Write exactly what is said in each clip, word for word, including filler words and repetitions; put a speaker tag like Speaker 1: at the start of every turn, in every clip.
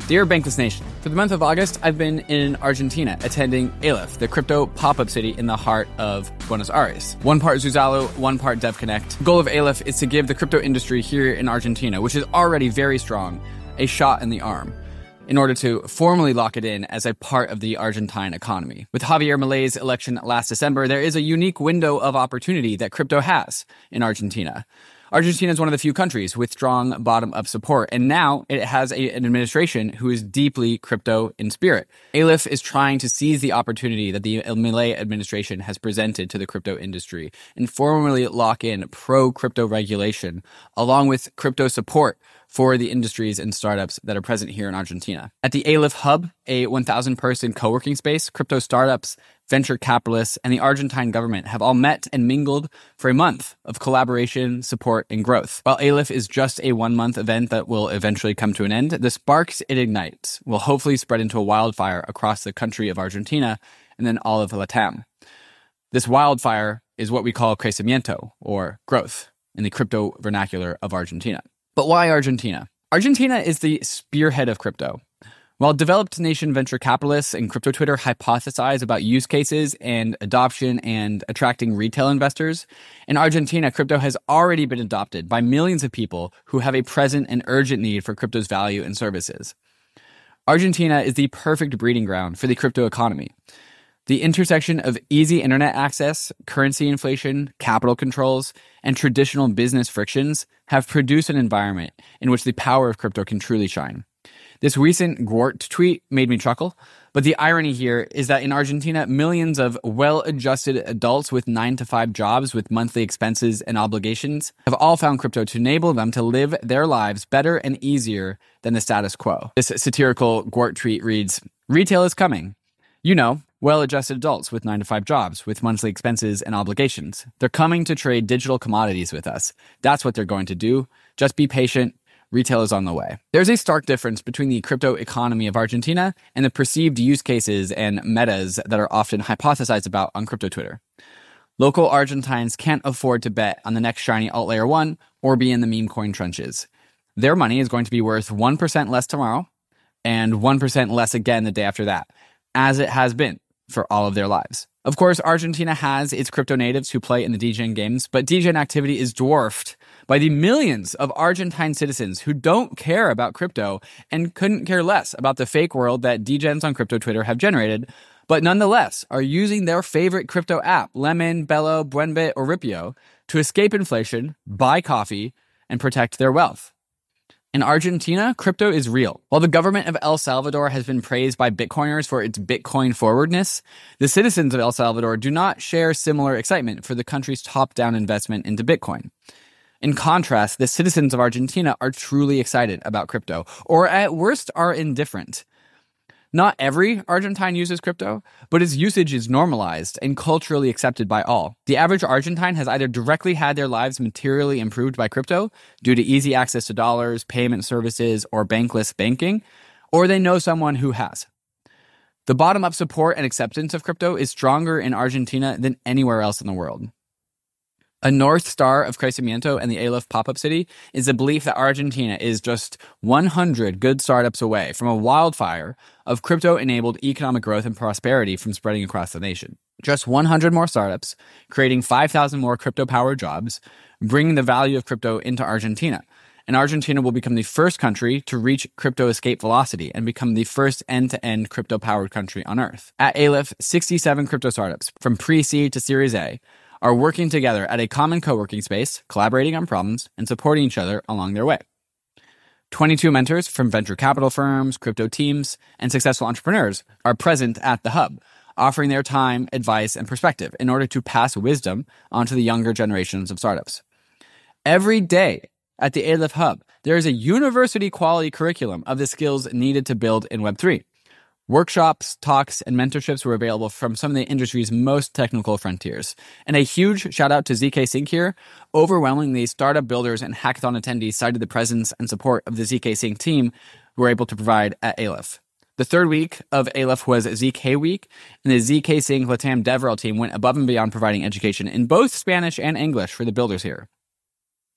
Speaker 1: Dear Bankless Nation, for the month of August, I've been in Argentina attending Aleph, the crypto pop-up city in the heart of Buenos Aires. One part Zuzalo, one part DevConnect. The goal of Aleph is to give the crypto industry here in Argentina, which is already very strong, a shot in the arm, in order to formally lock it in as a part of the Argentine economy. With Javier Milei's election last December, there is a unique window of opportunity that crypto has in Argentina. Argentina is one of the few countries with strong bottom-up support, and now it has a, an administration who is deeply crypto in spirit. Aleph is trying to seize the opportunity that the Milei administration has presented to the crypto industry and formally lock in pro-crypto regulation, along with crypto support for the industries and startups that are present here in Argentina. At the Aleph Hub, a one thousand person co-working space, crypto startups, venture capitalists, and the Argentine government have all met and mingled for a month of collaboration, support, and growth. While Aleph is just a one-month event that will eventually come to an end, the sparks it ignites will hopefully spread into a wildfire across the country of Argentina and then all of Latam. This wildfire is what we call crecimiento, or growth, in the crypto vernacular of Argentina. But why Argentina? Argentina is the spearhead of crypto. While developed nation venture capitalists and crypto Twitter hypothesize about use cases and adoption and attracting retail investors, in Argentina, crypto has already been adopted by millions of people who have a present and urgent need for crypto's value and services. Argentina is the perfect breeding ground for the crypto economy. The intersection of easy internet access, currency inflation, capital controls, and traditional business frictions have produced an environment in which the power of crypto can truly shine. This recent Gwart tweet made me chuckle, but the irony here is that in Argentina, millions of well-adjusted adults with nine to five jobs with monthly expenses and obligations have all found crypto to enable them to live their lives better and easier than the status quo. This satirical Gwart tweet reads, "Retail is coming. You know, well-adjusted adults with nine to five jobs with monthly expenses and obligations. They're coming to trade digital commodities with us. That's what they're going to do. Just be patient. Retail is on the way." There's a stark difference between the crypto economy of Argentina and the perceived use cases and metas that are often hypothesized about on crypto Twitter. Local Argentines can't afford to bet on the next shiny alt layer one or be in the meme coin trenches. Their money is going to be worth one percent less tomorrow and one percent less again the day after that, as it has been for all of their lives. Of course, Argentina has its crypto natives who play in the degen games, but degen activity is dwarfed by the millions of Argentine citizens who don't care about crypto and couldn't care less about the fake world that degens on crypto Twitter have generated, but nonetheless are using their favorite crypto app, Lemon, Bello, Buenbit, or Ripio, to escape inflation, buy coffee, and protect their wealth. In Argentina, crypto is real. While the government of El Salvador has been praised by Bitcoiners for its Bitcoin forwardness, the citizens of El Salvador do not share similar excitement for the country's top-down investment into Bitcoin. In contrast, the citizens of Argentina are truly excited about crypto, or at worst are indifferent. Not every Argentine uses crypto, but its usage is normalized and culturally accepted by all. The average Argentine has either directly had their lives materially improved by crypto due to easy access to dollars, payment services, or bankless banking, or they know someone who has. The bottom-up support and acceptance of crypto is stronger in Argentina than anywhere else in the world. A north star of Crecimiento and the Aleph pop-up city is the belief that Argentina is just one hundred good startups away from a wildfire of crypto-enabled economic growth and prosperity from spreading across the nation. Just one hundred more startups, creating five thousand more crypto-powered jobs, bringing the value of crypto into Argentina. And Argentina will become the first country to reach crypto escape velocity and become the first end-to-end crypto-powered country on Earth. At Aleph, sixty-seven crypto startups, from pre-seed to Series A, are working together at a common co-working space, collaborating on problems, and supporting each other along their way. twenty-two mentors from venture capital firms, crypto teams, and successful entrepreneurs are present at the hub, offering their time, advice, and perspective in order to pass wisdom onto the younger generations of startups. Every day at the Aleph Hub, there is a university-quality curriculum of the skills needed to build in Web three. Workshops, talks, and mentorships were available from some of the industry's most technical frontiers. And a huge shout out to Z K Sync here. Overwhelmingly, startup builders and hackathon attendees cited the presence and support of the Z K Sync team who were able to provide at Aleph. The third week of Aleph was Z K Week, and the Z K Sync Latam DevRel team went above and beyond providing education in both Spanish and English for the builders here.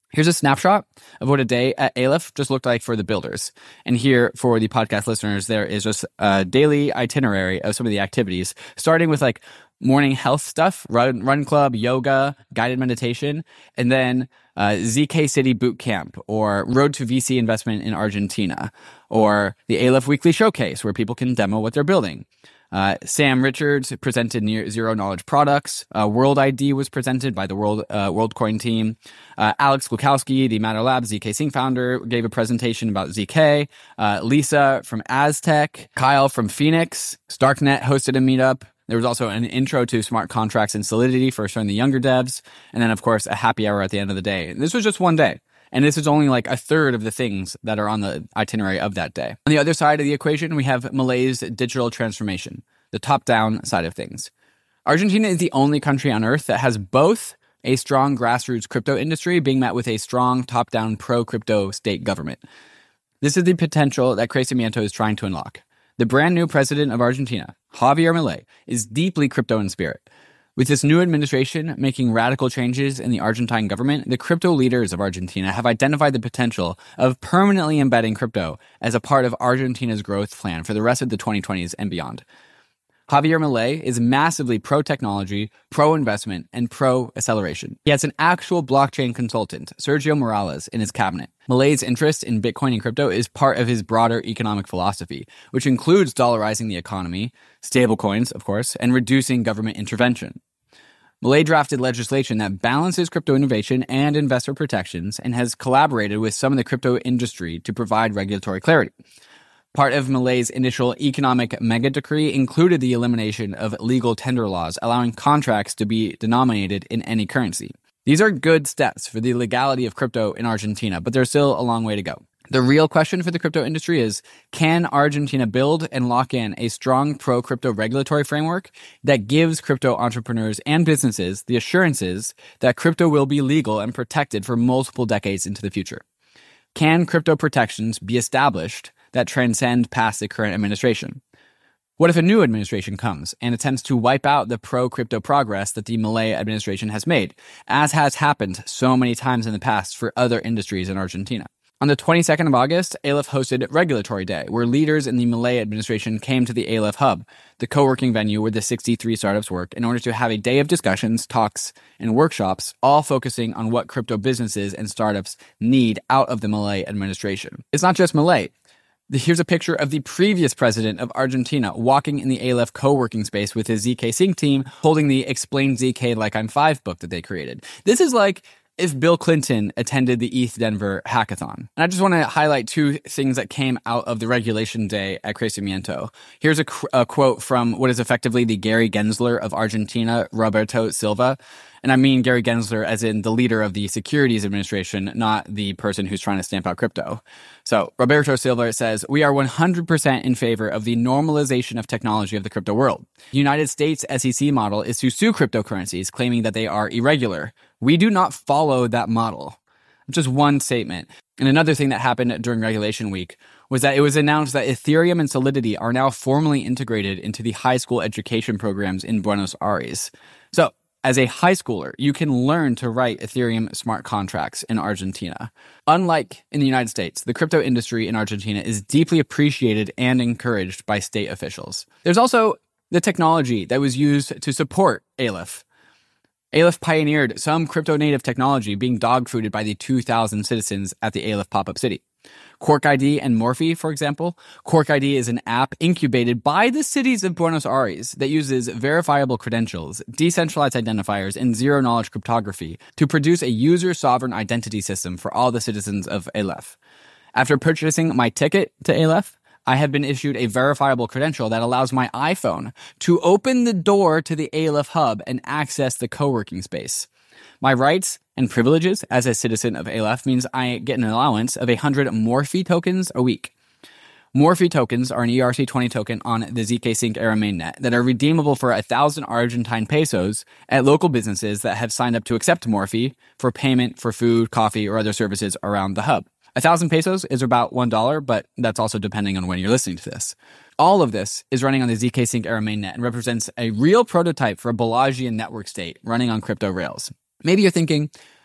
Speaker 1: Here's a snapshot of what a day at Aleph just looked like for the builders. And here, for the podcast listeners, there is just a daily itinerary of some of the activities, starting with like morning health stuff, run, run club, yoga, guided meditation, and then uh, Z K City Boot Camp, or Road to V C Investment in Argentina, or the Aleph Weekly Showcase, where people can demo what they're building. Uh, Sam Richards presented near zero knowledge products. Uh, World I D was presented by the World uh, WorldCoin team. Uh, Alex Glukowski, the Matter Labs Z K Sync founder, gave a presentation about Z K. Uh, Lisa from Aztec, Kyle from Phoenix, Starknet hosted a meetup. There was also an intro to smart contracts and Solidity for showing the younger devs. And then, of course, a happy hour at the end of the day. And this was just one day. And this is only like a third of the things that are on the itinerary of that day. On the other side of the equation, we have Malay's digital transformation, the top-down side of things. Argentina is the only country on earth that has both a strong grassroots crypto industry being met with a strong top-down pro-crypto state government. This is the potential that Crecimiento is trying to unlock. The brand new president of Argentina, Javier Milei, is deeply crypto in spirit. With this new administration making radical changes in the Argentine government, the crypto leaders of Argentina have identified the potential of permanently embedding crypto as a part of Argentina's growth plan for the rest of the twenty twenties and beyond. Javier Milei is massively pro-technology, pro-investment, and pro-acceleration. He has an actual blockchain consultant, Sergio Morales, in his cabinet. Milei's interest in Bitcoin and crypto is part of his broader economic philosophy, which includes dollarizing the economy, stablecoins, of course, and reducing government intervention. Milei drafted legislation that balances crypto innovation and investor protections and has collaborated with some of the crypto industry to provide regulatory clarity. Part of Milei's initial economic mega decree included the elimination of legal tender laws, allowing contracts to be denominated in any currency. These are good steps for the legality of crypto in Argentina, but there's still a long way to go. The real question for the crypto industry is, can Argentina build and lock in a strong pro-crypto regulatory framework that gives crypto entrepreneurs and businesses the assurances that crypto will be legal and protected for multiple decades into the future? Can crypto protections be established that transcend past the current administration? What if a new administration comes and attempts to wipe out the pro-crypto progress that the Milei administration has made, as has happened so many times in the past for other industries in Argentina? On the twenty-second of August, Aleph hosted Regulatory Day, where leaders in the Milei administration came to the Aleph Hub, the co-working venue where the sixty-three startups work, in order to have a day of discussions, talks, and workshops, all focusing on what crypto businesses and startups need out of the Milei administration. It's not just Milei. Here's a picture of the previous president of Argentina walking in the Aleph co-working space with his Z K Sync team, holding the Explain Z K Like I'm Five book that they created. This is like if Bill Clinton attended the E T H Denver hackathon. And I just want to highlight two things that came out of the regulation day at Crecimiento. Here's a, qu- a quote from what is effectively the Gary Gensler of Argentina, Roberto Silva. And I mean Gary Gensler as in the leader of the Securities Administration, not the person who's trying to stamp out crypto. So Roberto Silva says, "We are one hundred percent in favor of the normalization of technology of the crypto world. The United States S E C model is to sue cryptocurrencies, claiming that they are irregular. We do not follow that model." Just one statement. And another thing that happened during Regulation Week was that it was announced that Ethereum and Solidity are now formally integrated into the high school education programs in Buenos Aires. So, as a high schooler, you can learn to write Ethereum smart contracts in Argentina. Unlike in the United States, the crypto industry in Argentina is deeply appreciated and encouraged by state officials. There's also the technology that was used to support Aleph. Aleph pioneered some crypto-native technology being dog-fooded by the two thousand citizens at the Aleph pop-up city. Quark I D and Morphe, for example. Quark I D is an app incubated by the cities of Buenos Aires that uses verifiable credentials, decentralized identifiers, and zero-knowledge cryptography to produce a user-sovereign identity system for all the citizens of Aleph. After purchasing my ticket to Aleph, I have been issued a verifiable credential that allows my iPhone to open the door to the Aleph Hub and access the co-working space. My rights and privileges as a citizen of Aleph means I get an allowance of one hundred Morphe tokens a week. Morphe tokens are an E R C twenty token on the Z K Sync Era mainnet that are redeemable for one thousand Argentine pesos at local businesses that have signed up to accept Morphe for payment for food, coffee, or other services around the hub. A thousand pesos is about one dollar, but that's also depending on when you're listening to this. All of this is running on the Z K Sync Era mainnet and represents a real prototype for a Balajian network state running on crypto rails. Maybe you're thinking,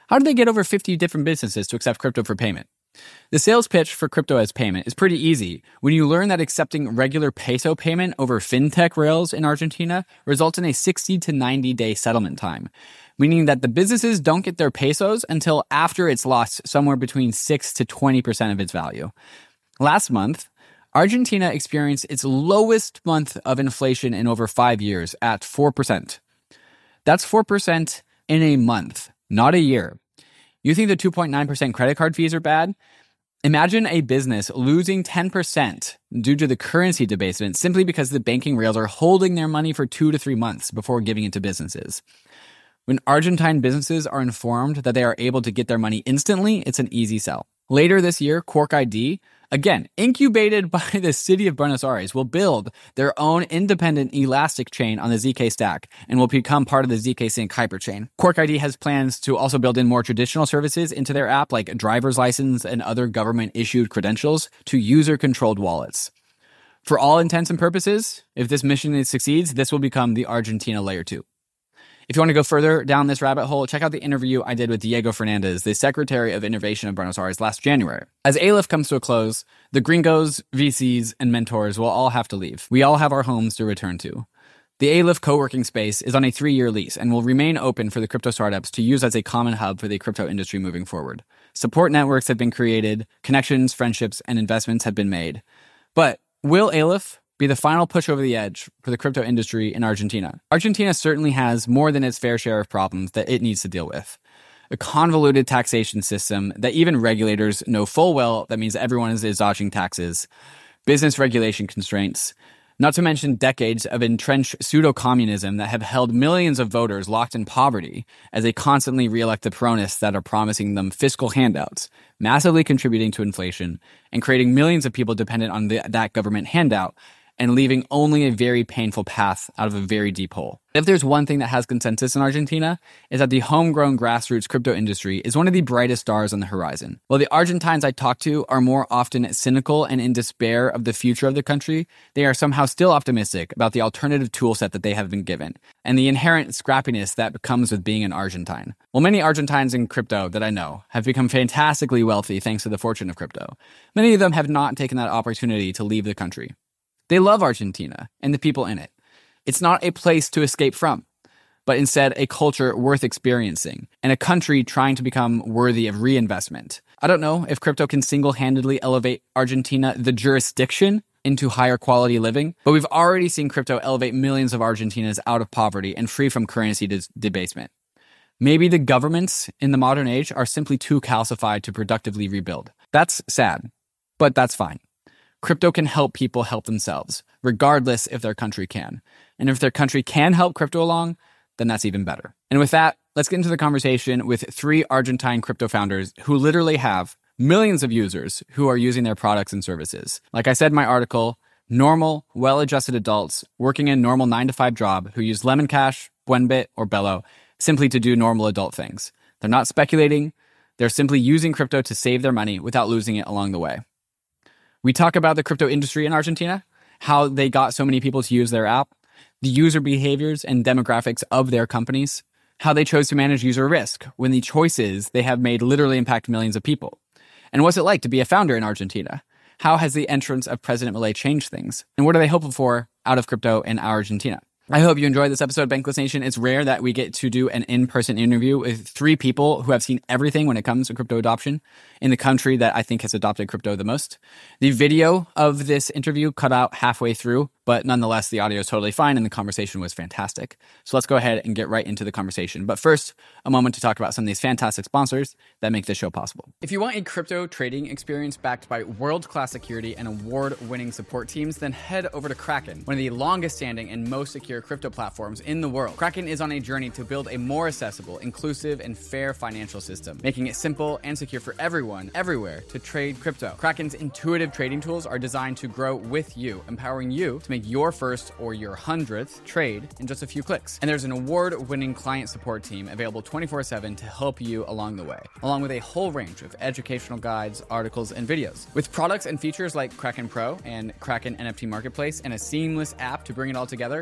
Speaker 1: How did they get over fifty different businesses to accept crypto for payment? The sales pitch for crypto as payment is pretty easy when you learn that accepting regular peso payment over fintech rails in Argentina results in a sixty to ninety day settlement time, meaning that the businesses don't get their pesos until after it's lost somewhere between six to twenty percent of its value. Last month, Argentina experienced its lowest month of inflation in over five years at four percent. That's four percent in a month, not a year. You think the two point nine percent credit card fees are bad? Imagine a business losing ten percent due to the currency debasement simply because the banking rails are holding their money for two to three months before giving it to businesses. When Argentine businesses are informed that they are able to get their money instantly, it's an easy sell. Later this year, Quark I D, again, incubated by the city of Buenos Aires, will build their own independent elastic chain on the Z K stack and will become part of the Z K Sync hyperchain. Quark I D has plans to also build in more traditional services into their app like a driver's license and other government-issued credentials to user-controlled wallets. For all intents and purposes, if this mission succeeds, this will become the Argentina Layer two. If you want to go further down this rabbit hole, check out the interview I did with Diego Fernandez, the Secretary of Innovation of Buenos Aires last January. As Aleph comes to a close, the gringos, V Cs, and mentors will all have to leave. We all have our homes to return to. The Aleph co-working space is on a three-year lease and will remain open for the crypto startups to use as a common hub for the crypto industry moving forward. Support networks have been created, connections, friendships, and investments have been made. But will Aleph be the final push over the edge for the crypto industry in Argentina? Argentina certainly has more than its fair share of problems that it needs to deal with. A convoluted taxation system that even regulators know full well that means everyone is, is dodging taxes, business regulation constraints, not to mention decades of entrenched pseudo-communism that have held millions of voters locked in poverty as they constantly re-elect the Peronists that are promising them fiscal handouts, massively contributing to inflation, and creating millions of people dependent on the, that government handout, and leaving only a very painful path out of a very deep hole. If there's one thing that has consensus in Argentina, is that the homegrown grassroots crypto industry is one of the brightest stars on the horizon. While the Argentines I talk to are more often cynical and in despair of the future of the country, they are somehow still optimistic about the alternative toolset that they have been given, and the inherent scrappiness that comes with being an Argentine. While many Argentines in crypto that I know have become fantastically wealthy thanks to the fortune of crypto, many of them have not taken that opportunity to leave the country. They love Argentina and the people in it. It's not a place to escape from, but instead a culture worth experiencing and a country trying to become worthy of reinvestment. I don't know if crypto can single-handedly elevate Argentina, the jurisdiction, into higher quality living, but we've already seen crypto elevate millions of Argentinians out of poverty and free from currency des- debasement. Maybe the governments in the modern age are simply too calcified to productively rebuild. That's sad, but that's fine. Crypto can help people help themselves, regardless if their country can. And if their country can help crypto along, then that's even better. And with that, let's get into the conversation with three Argentine crypto founders who literally have millions of users who are using their products and services. Like I said in my article, normal, well-adjusted adults working a normal nine to five job who use Lemon Cash, Buenbit, or Bello simply to do normal adult things. They're not speculating. They're simply using crypto to save their money without losing it along the way. We talk about the crypto industry in Argentina, how they got so many people to use their app, the user behaviors and demographics of their companies, how they chose to manage user risk when the choices they have made literally impact millions of people. And what's it like to be a founder in Argentina? How has the entrance of President Milei changed things? And what are they hopeful for out of crypto in Argentina? I hope you enjoyed this episode of Bankless Nation. It's rare that we get to do an in-person interview with three people who have seen everything when it comes to crypto adoption in the country that I think has adopted crypto the most. The video of this interview cut out halfway through, but nonetheless, the audio is totally fine and the conversation was fantastic. So let's go ahead and get right into the conversation. But first, a moment to talk about some of these fantastic sponsors that make this show possible. If you want a crypto trading experience backed by world-class security and award-winning support teams, then head over to Kraken, one of the longest-standing and most secure crypto platforms in the world. Kraken is on a journey to build a more accessible, inclusive, and fair financial system, making it simple and secure for everyone, everywhere, to trade crypto. Kraken's intuitive trading tools are designed to grow with you, empowering you to make your first or your hundredth trade in just a few clicks. And there's an award-winning client support team available twenty-four seven to help you along the way, along with a whole range of educational guides, articles, and videos. With products and features like Kraken Pro and Kraken N F T Marketplace and a seamless app to bring it all together, it's really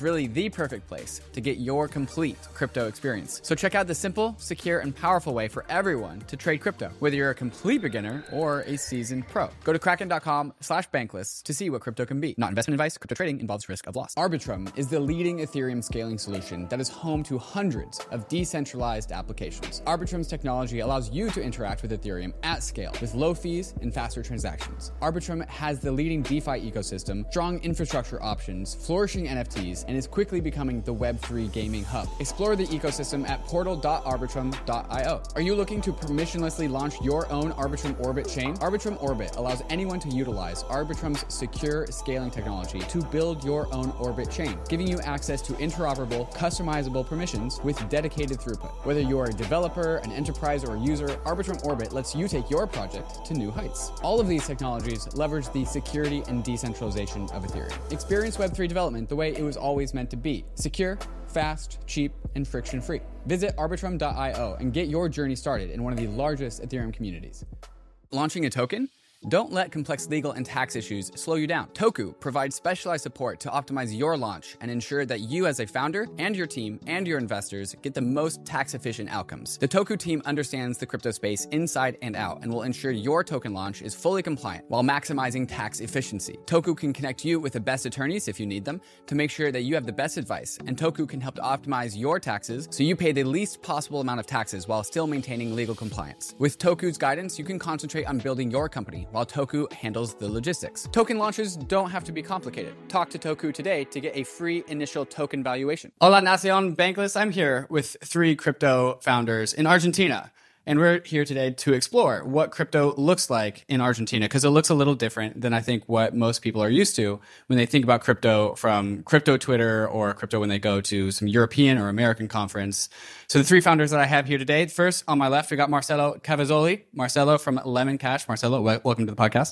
Speaker 1: really the perfect place to get your complete crypto experience. So check out the simple, secure, and powerful way for everyone to trade crypto, whether you're a complete beginner or a seasoned pro. Go to kraken.com slash bankless to see what crypto can be. Not investment advice. Crypto trading involves risk of loss. Arbitrum is the leading Ethereum scaling solution that is home to hundreds of decentralized applications. Arbitrum's technology allows you to interact with Ethereum at scale with low fees and faster transactions. Arbitrum has the leading DeFi ecosystem, strong infrastructure options, flourishing N F Ts, and is quickly becoming the Web three gaming hub. Explore the ecosystem at portal dot arbitrum dot io. Are you looking to permissionlessly launch your own Arbitrum Orbit chain? Arbitrum Orbit allows anyone to utilize Arbitrum's secure scaling technology to build your own Orbit chain, giving you access to interoperable, customizable permissions with dedicated throughput. Whether you're a developer, an enterprise, or a user, Arbitrum Orbit lets you take your project to new heights. All of these technologies leverage the security and decentralization of Ethereum. Experience Web three development the way it was always meant to be: secure, fast, cheap, and friction-free. Visit arbitrum dot io and get your journey started in one of the largest Ethereum communities. Launching a token? Don't let complex legal and tax issues slow you down. Toku provides specialized support to optimize your launch and ensure that you as a founder and your team and your investors get the most tax-efficient outcomes. The Toku team understands the crypto space inside and out and will ensure your token launch is fully compliant while maximizing tax efficiency. Toku can connect you with the best attorneys if you need them to make sure that you have the best advice, and Toku can help to optimize your taxes so you pay the least possible amount of taxes while still maintaining legal compliance. With Toku's guidance, you can concentrate on building your company while Toku handles the logistics. Token launches don't have to be complicated. Talk to Toku today to get a free initial token valuation. Hola Nacion Bankless, I'm here with three crypto founders in Argentina. And we're here today to explore what crypto looks like in Argentina, because it looks a little different than I think what most people are used to when they think about crypto from crypto Twitter or crypto when they go to some European or American conference. So the three founders that I have here today, first on my left, we got Marcelo Cavazzoli. Marcelo from Lemon Cash. Marcelo, w- welcome to the podcast.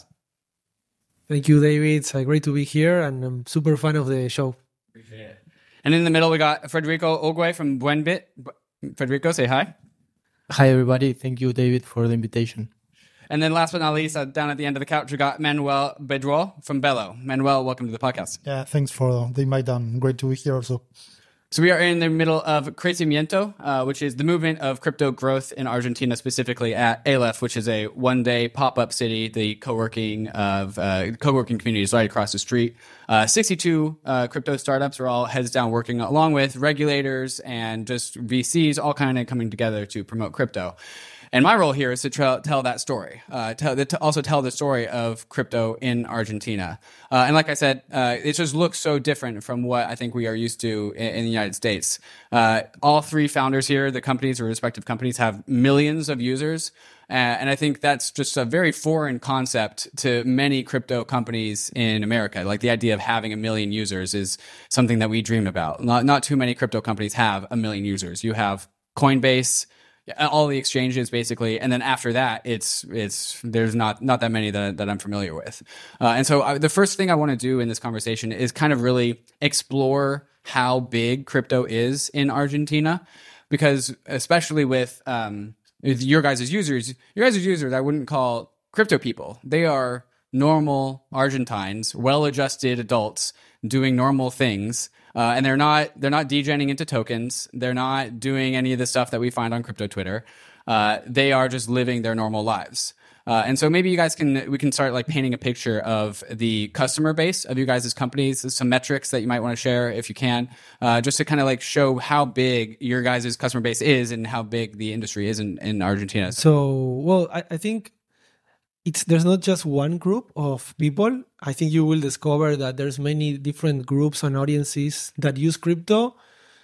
Speaker 2: Thank you, David. It's uh, great to be here, and I'm super fan of the show.
Speaker 1: Appreciate it. And in the middle, we got Federico Ogwe from Buenbit. Federico, say hi.
Speaker 3: Hi, everybody. Thank you, David, for the invitation.
Speaker 1: And then last but not least, uh, down at the end of the couch, we got Manuel Bedrol from Bello. Manuel, welcome to the podcast.
Speaker 4: Yeah, thanks for the invite. And great to be here also.
Speaker 1: So we are in the middle of Crecimiento, uh, which is the movement of crypto growth in Argentina, specifically at Aleph, which is a one-day pop-up city, the co-working of uh, co-working communities right across the street. Uh, sixty-two uh, crypto startups are all heads down working along with regulators and just V Cs, all kind of coming together to promote crypto. And my role here is to tra- tell that story, uh, tell, to also tell the story of crypto in Argentina. Uh, and like I said, uh, it just looks so different from what I think we are used to in, in the United States. Uh, all three founders here, the companies or respective companies, have millions of users. Uh, and I think that's just a very foreign concept to many crypto companies in America. Like the idea of having a million users is something that we dream about. Not, not too many crypto companies have a million users. You have Coinbase, all the exchanges basically, and then after that, it's it's there's not not that many that that I'm familiar with. Uh, and so I, the first thing I want to do in this conversation is kind of really explore how big crypto is in Argentina, because especially with um, with your guys' users, your guys' users, I wouldn't call crypto people. They are normal Argentines, well-adjusted adults doing normal things. Uh, and they're not they're not degenning into tokens. They're not doing any of the stuff that we find on crypto Twitter. Uh, they are just living their normal lives. Uh, and so maybe you guys can we can start like painting a picture of the customer base of you guys' companies, some metrics that you might want to share if you can, uh, just to kind of like show how big your guys' customer base is and how big the industry is in, in Argentina.
Speaker 2: So, well, I, I think it's there's not just one group of people. I think you will discover that there's many different groups and audiences that use crypto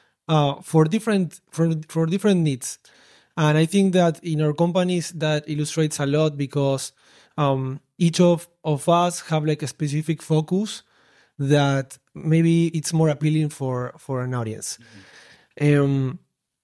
Speaker 2: uh, for different for, for different needs. And I think that in our companies that illustrates a lot because um, each of, of us have like a specific focus that maybe it's more appealing for, for an audience. Mm-hmm. Um,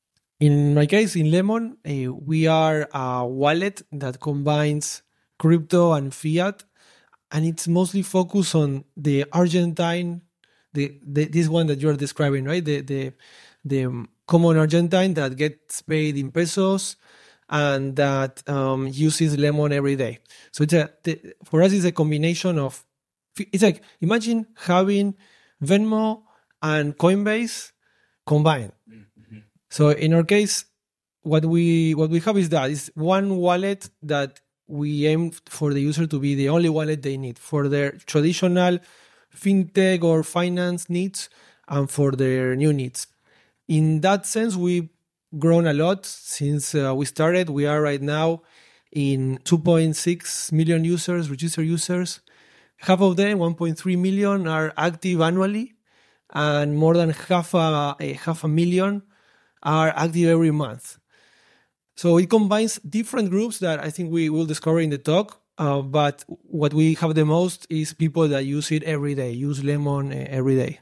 Speaker 2: in my case, in Lemon, uh, we are a wallet that combines crypto and fiat, and it's mostly focused on the Argentine, the, the this one that you're describing, right? The the the common Argentine that gets paid in pesos and that um, uses Lemon every day. So it's a the, for us, it's a combination of. It's like imagine having Venmo and Coinbase combined. Mm-hmm. So in our case, what we what we have is that it's one wallet that we aim for the user to be the only wallet they need for their traditional fintech or finance needs and for their new needs. In that sense, we've grown a lot since uh, we started. We are right now in two point six million users, registered users. Half of them, one point three million, are active annually, and more than half a, a half a million are active every month. So it combines different groups that I think we will discover in the talk. Uh, but what we have the most is people that use it every day, use Lemon uh, every day.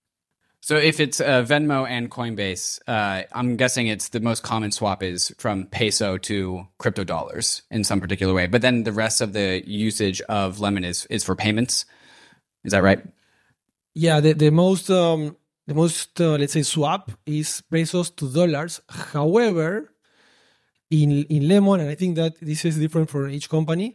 Speaker 1: So if it's uh, Venmo and Coinbase, uh, I'm guessing it's the most common swap is from peso to crypto dollars in some particular way. But then the rest of the usage of Lemon is, is for payments. Is that right?
Speaker 2: Yeah, the, the most, um, the most uh, let's say, swap is pesos to dollars. However, in, in Lemon, and I think that this is different for each company,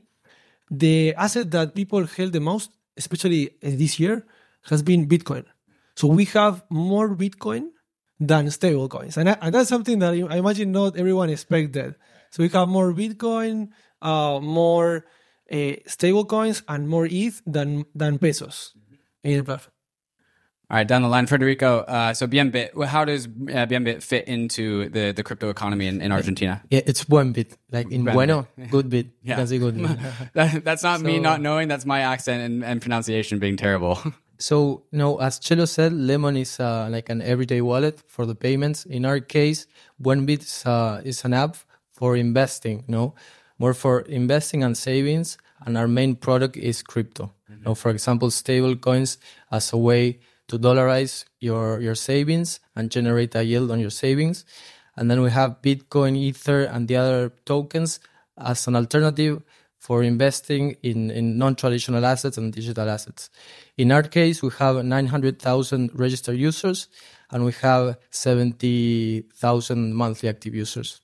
Speaker 2: the asset that people held the most, especially this year, has been Bitcoin. So we have more Bitcoin than stable coins. And, and that's something that I imagine not everyone expected. So we have more Bitcoin, uh, more uh, stable coins, and more E T H than, than pesos in the platform.
Speaker 1: All right, down the line, Federico. Uh, so Bienbit, how does uh, Bienbit fit into the, the crypto economy in, in Argentina?
Speaker 3: Yeah, it's buen bit. Like in
Speaker 1: Buen
Speaker 3: bueno,
Speaker 1: bit.
Speaker 3: good bit.
Speaker 1: Yeah.
Speaker 3: That's a good bit.
Speaker 1: that, that's not
Speaker 3: So-
Speaker 1: me not knowing. That's my accent and, and pronunciation being terrible.
Speaker 3: So, you know, as Chelo said, Lemon is uh, like an everyday wallet for the payments. In our case, Buenbit is, uh, is an app for investing, you know, more for investing and savings. And our main product is crypto. Mm-hmm. You know, for example, stable coins as a way to dollarize your, your savings and generate a yield on your savings. And then we have Bitcoin, Ether, and the other tokens as an alternative for investing in, in non-traditional assets and digital assets. In our case, we have nine hundred thousand registered users, and we have seventy thousand monthly active users.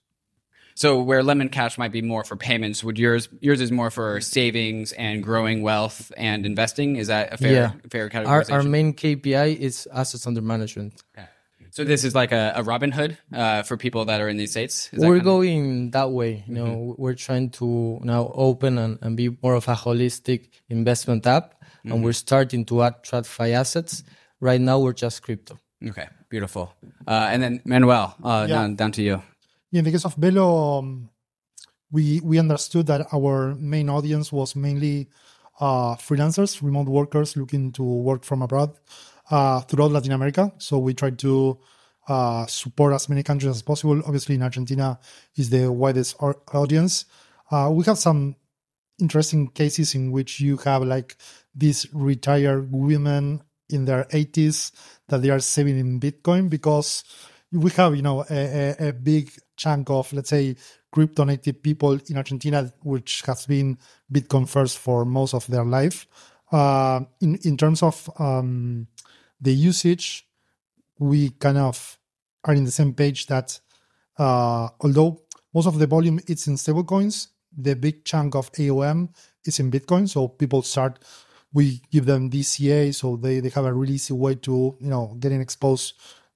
Speaker 1: So where Lemon Cash might be more for payments, would yours yours is more for savings and growing wealth and investing? Is that a fair
Speaker 3: Yeah.
Speaker 1: fair
Speaker 3: Our,
Speaker 1: categorization?
Speaker 3: our main K P I is assets under management.
Speaker 1: Okay. So this is like a, a Robinhood uh, for people that are in these states? Is that
Speaker 3: We're
Speaker 1: kind of-
Speaker 3: going that way. You know, mm-hmm. We're trying to now open and, and be more of a holistic investment app. Mm-hmm. And we're starting to add TradFi assets. Right now, we're just crypto.
Speaker 1: Okay, beautiful. Uh, and then Manuel, uh,
Speaker 4: Yeah.
Speaker 1: down, down to you.
Speaker 4: In the case of Velo, um, we we understood that our main audience was mainly uh, freelancers, remote workers looking to work from abroad uh, throughout Latin America. So we tried to uh, support as many countries as possible. Obviously, in Argentina is the widest au- audience. Uh, we have some interesting cases in which you have like these retired women in their eighties that they are saving in Bitcoin because we have, you know, a, a, a big chunk of, let's say, crypto native people in Argentina, which has been Bitcoin first for most of their life. Uh, in, in terms of um, the usage, we kind of are in the same page that uh, although most of the volume is in stablecoins, the big chunk of A O M is in Bitcoin. So people start, we give them D C A, so they, they have a really easy way to, you know, getting exposed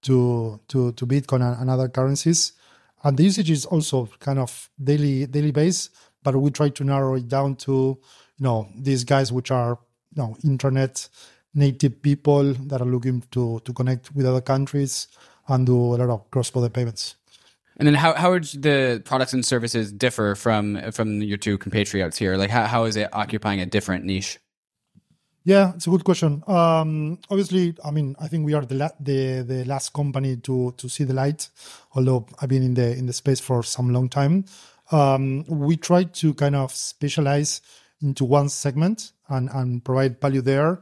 Speaker 4: to to, to Bitcoin and, and other currencies. And the usage is also kind of daily daily base, but we try to narrow it down to, you know, these guys which are, you know, internet native people that are looking to to connect with other countries and do a lot of cross-border payments.
Speaker 1: And then how how would the products and services differ from from your two compatriots here? Like how how is it occupying a different niche?
Speaker 4: Yeah, it's a good question. Um, obviously, I mean, I think we are the la- the the last company to to see the light. Although I've been in the in the space for some long time, um, we try to kind of specialize into one segment and and provide value there,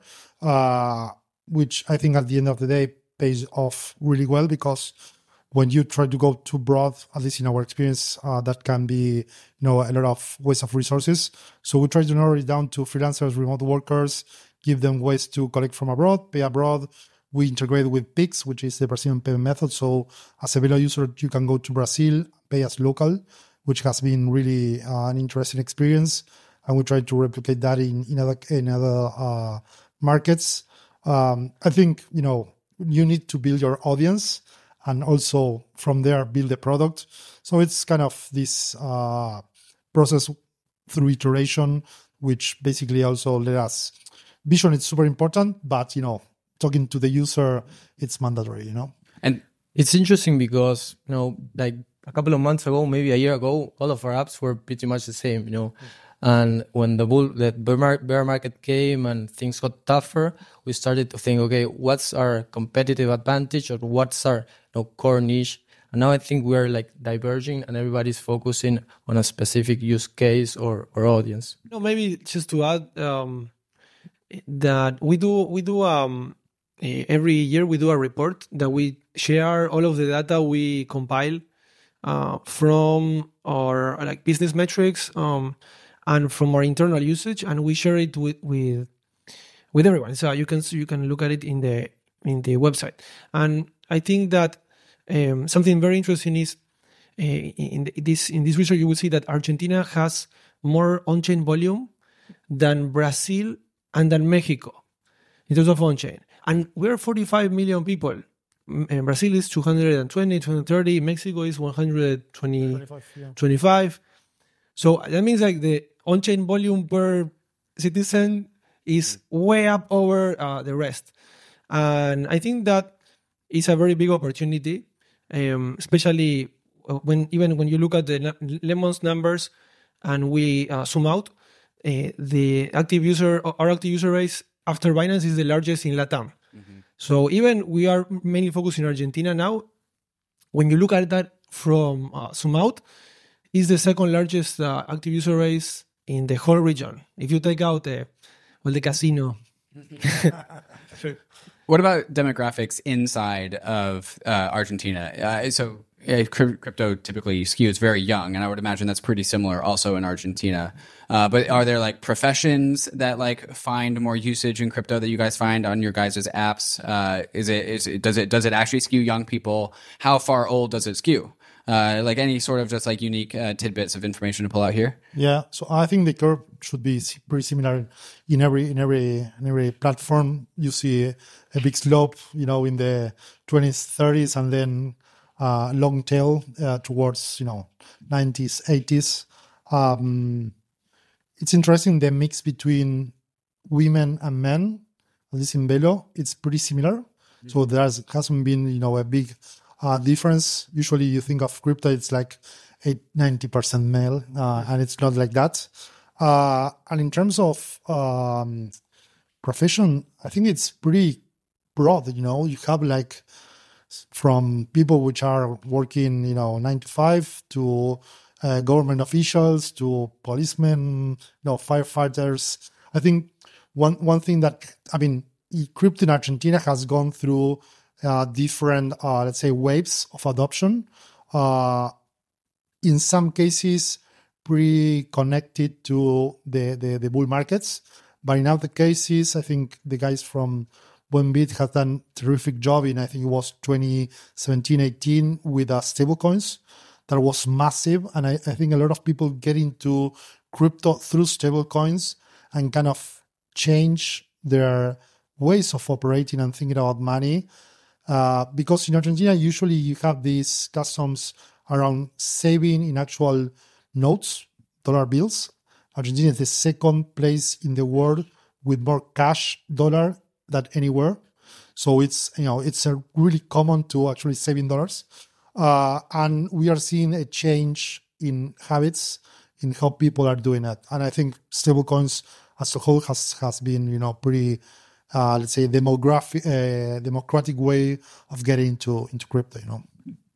Speaker 4: uh, which I think at the end of the day pays off really well, because when you try to go too broad, at least in our experience, uh, that can be, you know, a lot of waste of resources. So we try to narrow it down to freelancers, remote workers, give them ways to collect from abroad, pay abroad. We integrate with Pix, which is the Brazilian payment method. So as a Velo user, you can go to Brazil, pay as local, which has been really uh, an interesting experience. And we try to replicate that in, in other, in other uh, markets. Um, I think, you know, you need to build your audience and also from there build the product. So it's kind of this uh, process through iteration, which basically also let us vision is super important, but you know, talking to the user, it's mandatory, you know.
Speaker 1: And
Speaker 3: it's interesting because, you know, like a couple of months ago, maybe a year ago, all of our apps were pretty much the same, you know. And when the bull, the bear, mar- bear market came and things got tougher, we started to think, okay, what's our competitive advantage or what's our, you know, core niche? And now I think we're like diverging and everybody's focusing on a specific use case or, or audience.
Speaker 2: No, maybe just to add um, that we do we do um, every year we do a report that we share all of the data we compile uh, from our like business metrics. Um, and from our internal usage, and we share it with, with with everyone. So you can you can look at it in the in the website. And I think that um, something very interesting is uh, in this in this research you will see that Argentina has more on-chain volume than Brazil and than Mexico in terms of on-chain. And we're forty-five million people. And Brazil is two hundred twenty, two hundred thirty. Mexico is one hundred twenty, twenty-five. Yeah. twenty-five. So that means like the on-chain volume per citizen is way up over uh, the rest. And I think that is a very big opportunity, um, especially when even when you look at the Lemon's numbers and we uh, zoom out, uh, the active user, our active user base after Binance is the largest in LATAM. Mm-hmm. So even we are mainly focused in Argentina now. When you look at that from uh, zoom out, is the second largest uh, active user base in the whole region. If you take out the, well, the casino.
Speaker 1: What about demographics inside of uh, Argentina? Uh, so uh, crypto typically skews very young, and I would imagine that's pretty similar also in Argentina. Uh, but are there like professions that like find more usage in crypto that you guys find on your guys' apps? Uh, is it is it, does it does it actually skew young people? How far old does it skew? Uh, like any sort of just like unique uh, tidbits of information to pull out here?
Speaker 4: Yeah, so I think the curve should be pretty similar in every in every in every platform. You see a, a big slope, you know, in the twenties, thirties, and then uh, long tail uh, towards you know nineties, eighties. Um, it's interesting the mix between women and men. At least in Velo, it's pretty similar. Mm-hmm. So there hasn't been you know a big Uh, difference. Usually you think of crypto, it's like eight, ninety percent male, uh, and it's not like that. Uh, and in terms of um, profession, I think it's pretty broad, you know, you have like from people which are working, you know, nine to five to uh, government officials to policemen, you know, firefighters. I think one, one thing that, I mean, crypto in Argentina has gone through Uh, different, uh, let's say, waves of adoption. Uh, in some cases, pre-connected to the, the, the bull markets. But in other cases, I think the guys from Buenbit have done a terrific job in, I think it was twenty seventeen, eighteen with uh, stablecoins. That was massive. And I, I think a lot of people get into crypto through stablecoins and kind of change their ways of operating and thinking about money. Uh, because in Argentina, usually you have these customs around saving in actual notes, dollar bills. Argentina is the second place in the world with more cash dollar than anywhere. So it's, you know, it's a really common to actually saving dollars. Uh, and we are seeing a change in habits in how people are doing it. And I think stablecoins as a whole has, has been, you know, pretty, Uh, let's say, demographic, uh, democratic way of getting into, into crypto, you know.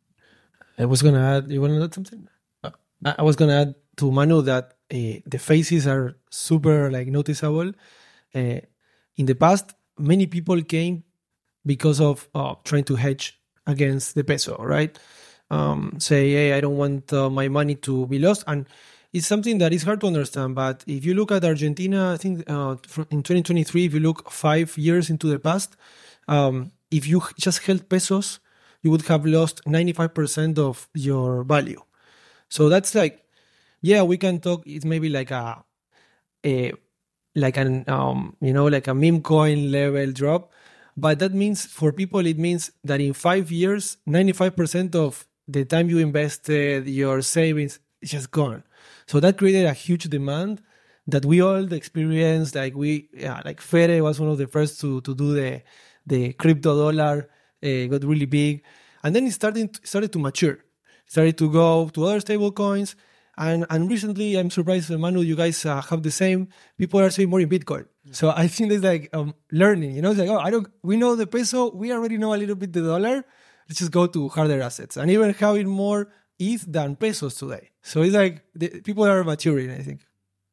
Speaker 2: I was going to add, you want to add something? Uh, I was going to add to Manu that uh, the faces are super like noticeable. Uh, in the past, many people came because of uh, trying to hedge against the peso, right? Um, say, hey, I don't want uh, my money to be lost. And it's something that is hard to understand, but if you look at Argentina, I think uh, in twenty twenty-three, if you look five years into the past, um, if you just held pesos, you would have lost ninety-five percent of your value. So that's like, yeah, we can talk. It's maybe like a, a like an um, you know, like a meme coin level drop, But that means for people, it means that in five years, ninety-five percent of the time you invested, your savings, is just gone. So that created a huge demand that we all experienced. Like we, yeah, like Fede was one of the first to, to do the, the crypto dollar, uh, got really big. And then it started, started to mature, started to go to other stable coins. And and recently, I'm surprised, Manu, you guys uh, have the same. People are saying more in Bitcoin. Yeah. So I think it's like um, learning. You know, it's like, oh, I don't. We know the peso. We already know a little bit the dollar. Let's just go to harder assets, and even having more E T H than pesos today. So it's like the, people are maturing, I think.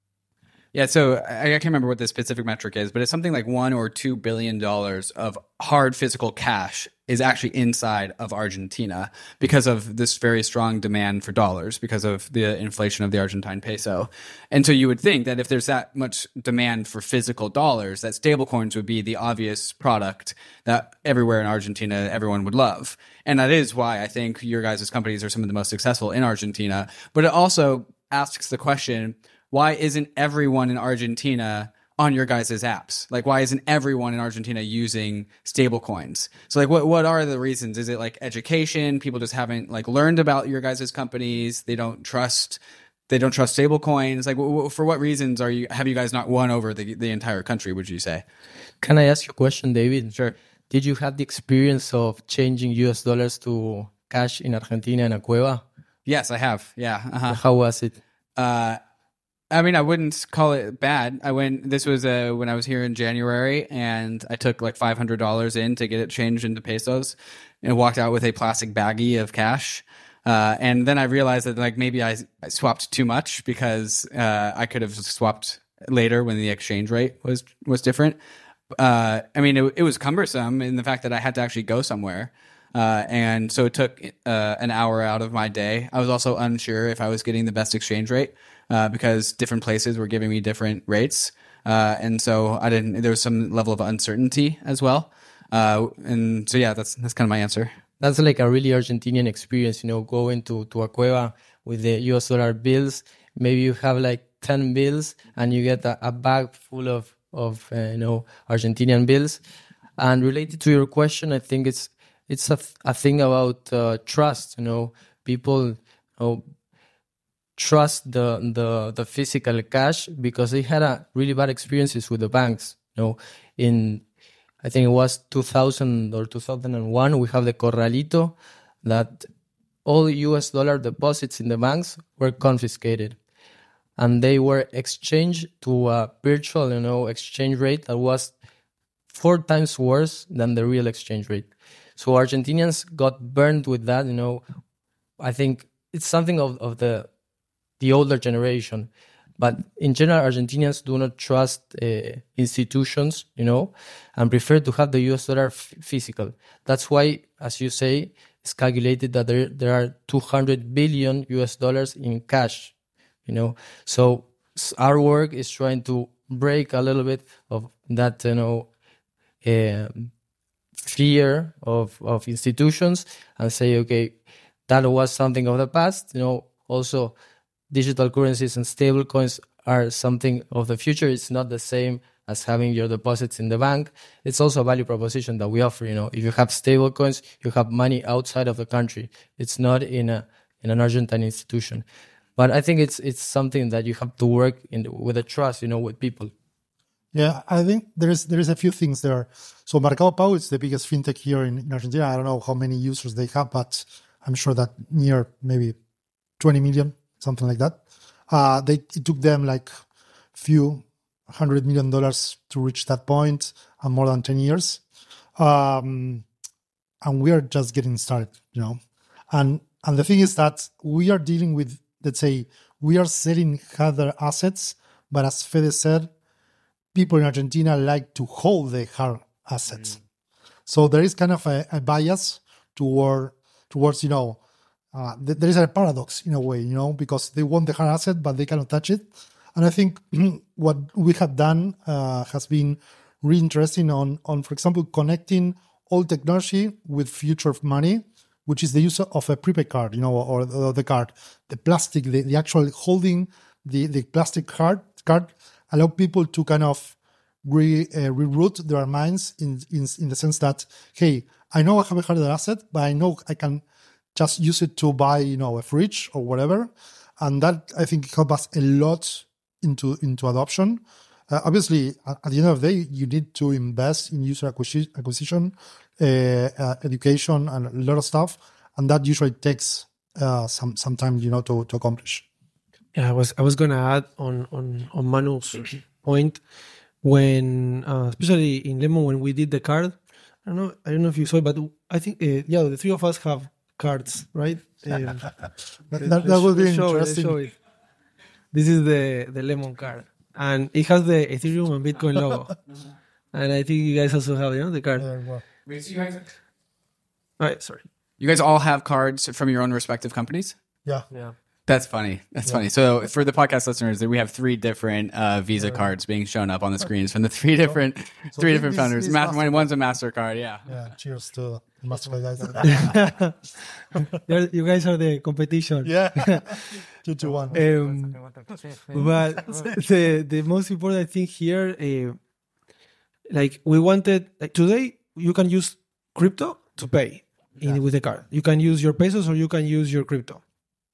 Speaker 1: Yeah, so I, I can't remember what the specific metric is, but it's something like one or two billion dollars of hard physical cash is actually inside of Argentina because of this very strong demand for dollars, because of the inflation of the Argentine peso. And so you would think that if there's that much demand for physical dollars, that stablecoins would be the obvious product that everywhere in Argentina everyone would love. And that is why I think your guys' companies are some of the most successful in Argentina. But it also asks the question, why isn't everyone in Argentina on your guys' apps? Like, why isn't everyone in Argentina using stable coins? So like, what, what are the reasons? Is it like education? People just haven't like learned about your guys' companies. They don't trust, they don't trust stable coins. Like w- w- for what reasons are you, have you guys not won over the, the entire country, would you say?
Speaker 3: Can I ask you a question, David?
Speaker 1: Sure.
Speaker 3: Did you have the experience of changing U S dollars to cash in Argentina in a cueva?
Speaker 1: Yes, I have. Yeah. Uh-huh.
Speaker 3: How was it?
Speaker 1: Uh, I mean, I wouldn't call it bad. I went, this was uh, when I was here in January, and I took like five hundred dollars in to get it changed into pesos and walked out with a plastic baggie of cash. Uh, and then I realized that like maybe I, I swapped too much because uh, I could have swapped later when the exchange rate was, was different. Uh, I mean, it, it was cumbersome in the fact that I had to actually go somewhere. Uh, and so it took uh, an hour out of my day. I was also unsure if I was getting the best exchange rate uh, because different places were giving me different rates. Uh, and so I didn't, there was some level of uncertainty as well. Uh, and so, yeah, that's, that's kind of my answer.
Speaker 3: That's like a really Argentinian experience, you know, going to, to a cueva with the U S dollar bills. Maybe you have like ten bills and you get a, a bag full of, of uh, you know, Argentinian bills. And related to your question, I think it's, It's a, a thing about uh, trust, you know. People you know, trust the, the the physical cash because they had a really bad experiences with the banks. You know, in I think it was two thousand or two thousand one, we have the Corralito that all U S dollar deposits in the banks were confiscated, and they were exchanged to a virtual, you know, exchange rate that was four times worse than the real exchange rate. So Argentinians got burned with that, you know. I think it's something of, of the the older generation. But in general, Argentinians do not trust uh, institutions, you know, and prefer to have the U S dollar f- physical. That's why, as you say, it's calculated that there, there are two hundred billion U S dollars in cash, you know. So our work is trying to break a little bit of that, you know, um, fear of, of institutions and say, okay, that was something of the past. You know, also digital currencies and stable coins are something of the future. It's not the same as having your deposits in the bank. It's also a value proposition that we offer. You know, if you have stable coins, you have money outside of the country. It's not in a in an Argentine institution. But I think it's it's something that you have to work in with a trust, you know, with people.
Speaker 4: Yeah, I think there's there's a few things there. So Mercado Pago is the biggest fintech here in, in Argentina. I don't know how many users they have, but I'm sure that near maybe twenty million, something like that. Uh, they it took them like few hundred million dollars to reach that point, and more than ten years. Um, and we are just getting started, you know. And and the thing is that we are dealing with, let's say, we are selling other assets, but as Fede said, people in Argentina like to hold the hard assets. Mm. So there is kind of a, a bias toward, towards, you know, uh, th- there is a paradox in a way, you know, because they want the hard asset, but they cannot touch it. And I think what we have done uh, has been really interesting on, on, for example, connecting old technology with future of money, which is the use of a prepaid card, you know, or, or the card, the plastic, the, the actual holding the, the plastic card, card allow people to kind of re, uh, reroute their minds in, in in the sense that, hey, I know I have a hard asset, but I know I can just use it to buy, you know, a fridge or whatever, and that I think helps us a lot into into adoption. Uh, obviously, at, at the end of the day, you need to invest in user acquisition, acquisition uh, uh, education, and a lot of stuff, and that usually takes uh, some some time, you know, to, to accomplish.
Speaker 2: Yeah, I was I was gonna add on on on Manu's point when, uh, especially in Lemon, when we did the card. I don't know. I don't know if you saw it, but I think uh, yeah, the three of us have cards, right? Um,
Speaker 4: that that, that would be
Speaker 2: let's show it, let's
Speaker 4: interesting.
Speaker 2: show it. This is the the Lemon card, and it has the Ethereum and Bitcoin logo. And I think you guys also have, you know, the card.
Speaker 4: Uh, well,
Speaker 1: Wait, so you guys,
Speaker 2: All right, sorry.
Speaker 1: you guys all have cards from your own respective companies?
Speaker 4: yeah.
Speaker 2: Yeah.
Speaker 1: That's funny. That's funny. So for the podcast listeners, we have three different uh, Visa cards being shown up on the screens from the three different
Speaker 4: so
Speaker 1: three
Speaker 4: this-
Speaker 1: different
Speaker 4: this
Speaker 1: founders.
Speaker 4: is
Speaker 1: Master,
Speaker 4: Mastercard.
Speaker 1: one's a Mastercard. Yeah.
Speaker 4: Yeah, cheers to the Mastercard guys.
Speaker 2: You're- you guys are the competition.
Speaker 4: yeah, two to one.
Speaker 2: Um, but the the most important thing here, uh, like we wanted, like today, you can use crypto to pay in, with the card. You can use your pesos or you can use your crypto.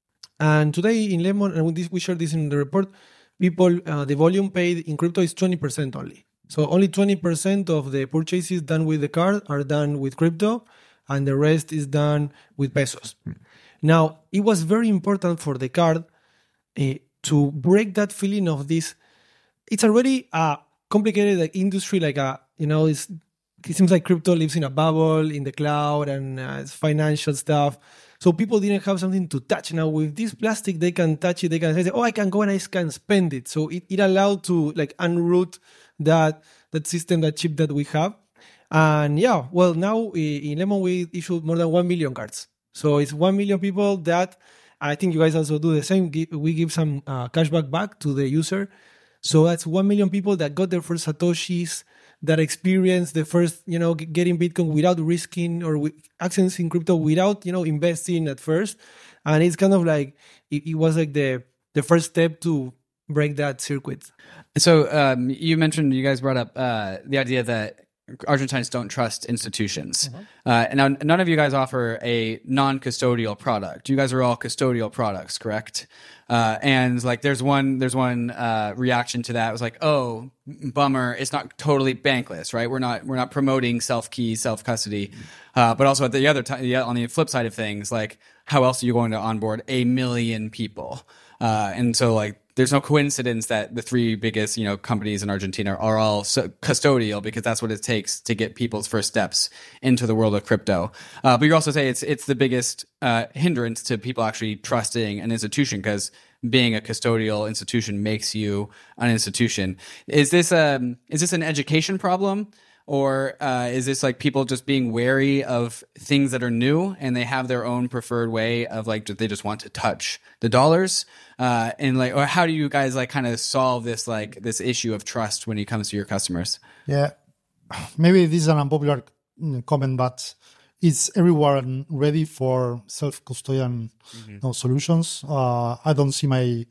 Speaker 2: And today in Lemon, and this, we share this in the report, people, uh, the volume paid in crypto is twenty percent only. So only twenty percent of the purchases done with the card are done with crypto, and the rest is done with pesos. Now, it was very important for the card uh, to break that feeling of this. It's already a complicated like industry, like a, you know, it's, it seems like crypto lives in a bubble in the cloud and uh, it's financial stuff. So people didn't have something to touch. Now with this plastic, they can touch it. They can say, "Oh, I can go and I can spend it." So it, it allowed to like unroot that that system, that chip that we have. And yeah, well, now in Lemon we issued more than one million cards. So it's one million people that I think you guys also do the same. We give some uh, cashback back to the user. So that's one million people that got their first Satoshis, that experienced the first, you know, getting Bitcoin without risking or with accessing crypto without, you know, investing at first. And it's kind of like, it, it was like the the first step to break that circuit.
Speaker 1: So um, you mentioned, you guys brought up uh, the idea that Argentines don't trust institutions.
Speaker 4: Uh-huh.
Speaker 1: Uh, and now none of you guys offer a non-custodial product. You guys are all custodial products, correct? Uh, and like, there's one, there's one uh, reaction to that. It was like, oh, bummer, it's not totally bankless, right? We're not, we're not promoting self-key, self-custody. Uh, but also at the other time, on the flip side of things, like, how else are you going to onboard a million people? Uh, and so like, there's no coincidence that the three biggest, you know, companies in Argentina are all so custodial, because that's what it takes to get people's first steps into the world of crypto. Uh, but you also say it's it's the biggest uh, hindrance to people actually trusting an institution, because being a custodial institution makes you an institution. Is this um is this an education problem? Or uh, is this like people just being wary of things that are new and they have their own preferred way of like, they just want to touch the dollars? Uh, and like, or how do you guys like kind of solve this, like this issue of trust when it comes to your customers?
Speaker 4: Yeah, maybe this is an unpopular comment, but is everyone ready for self-custodian mm-hmm. you know, solutions? Uh, I don't see my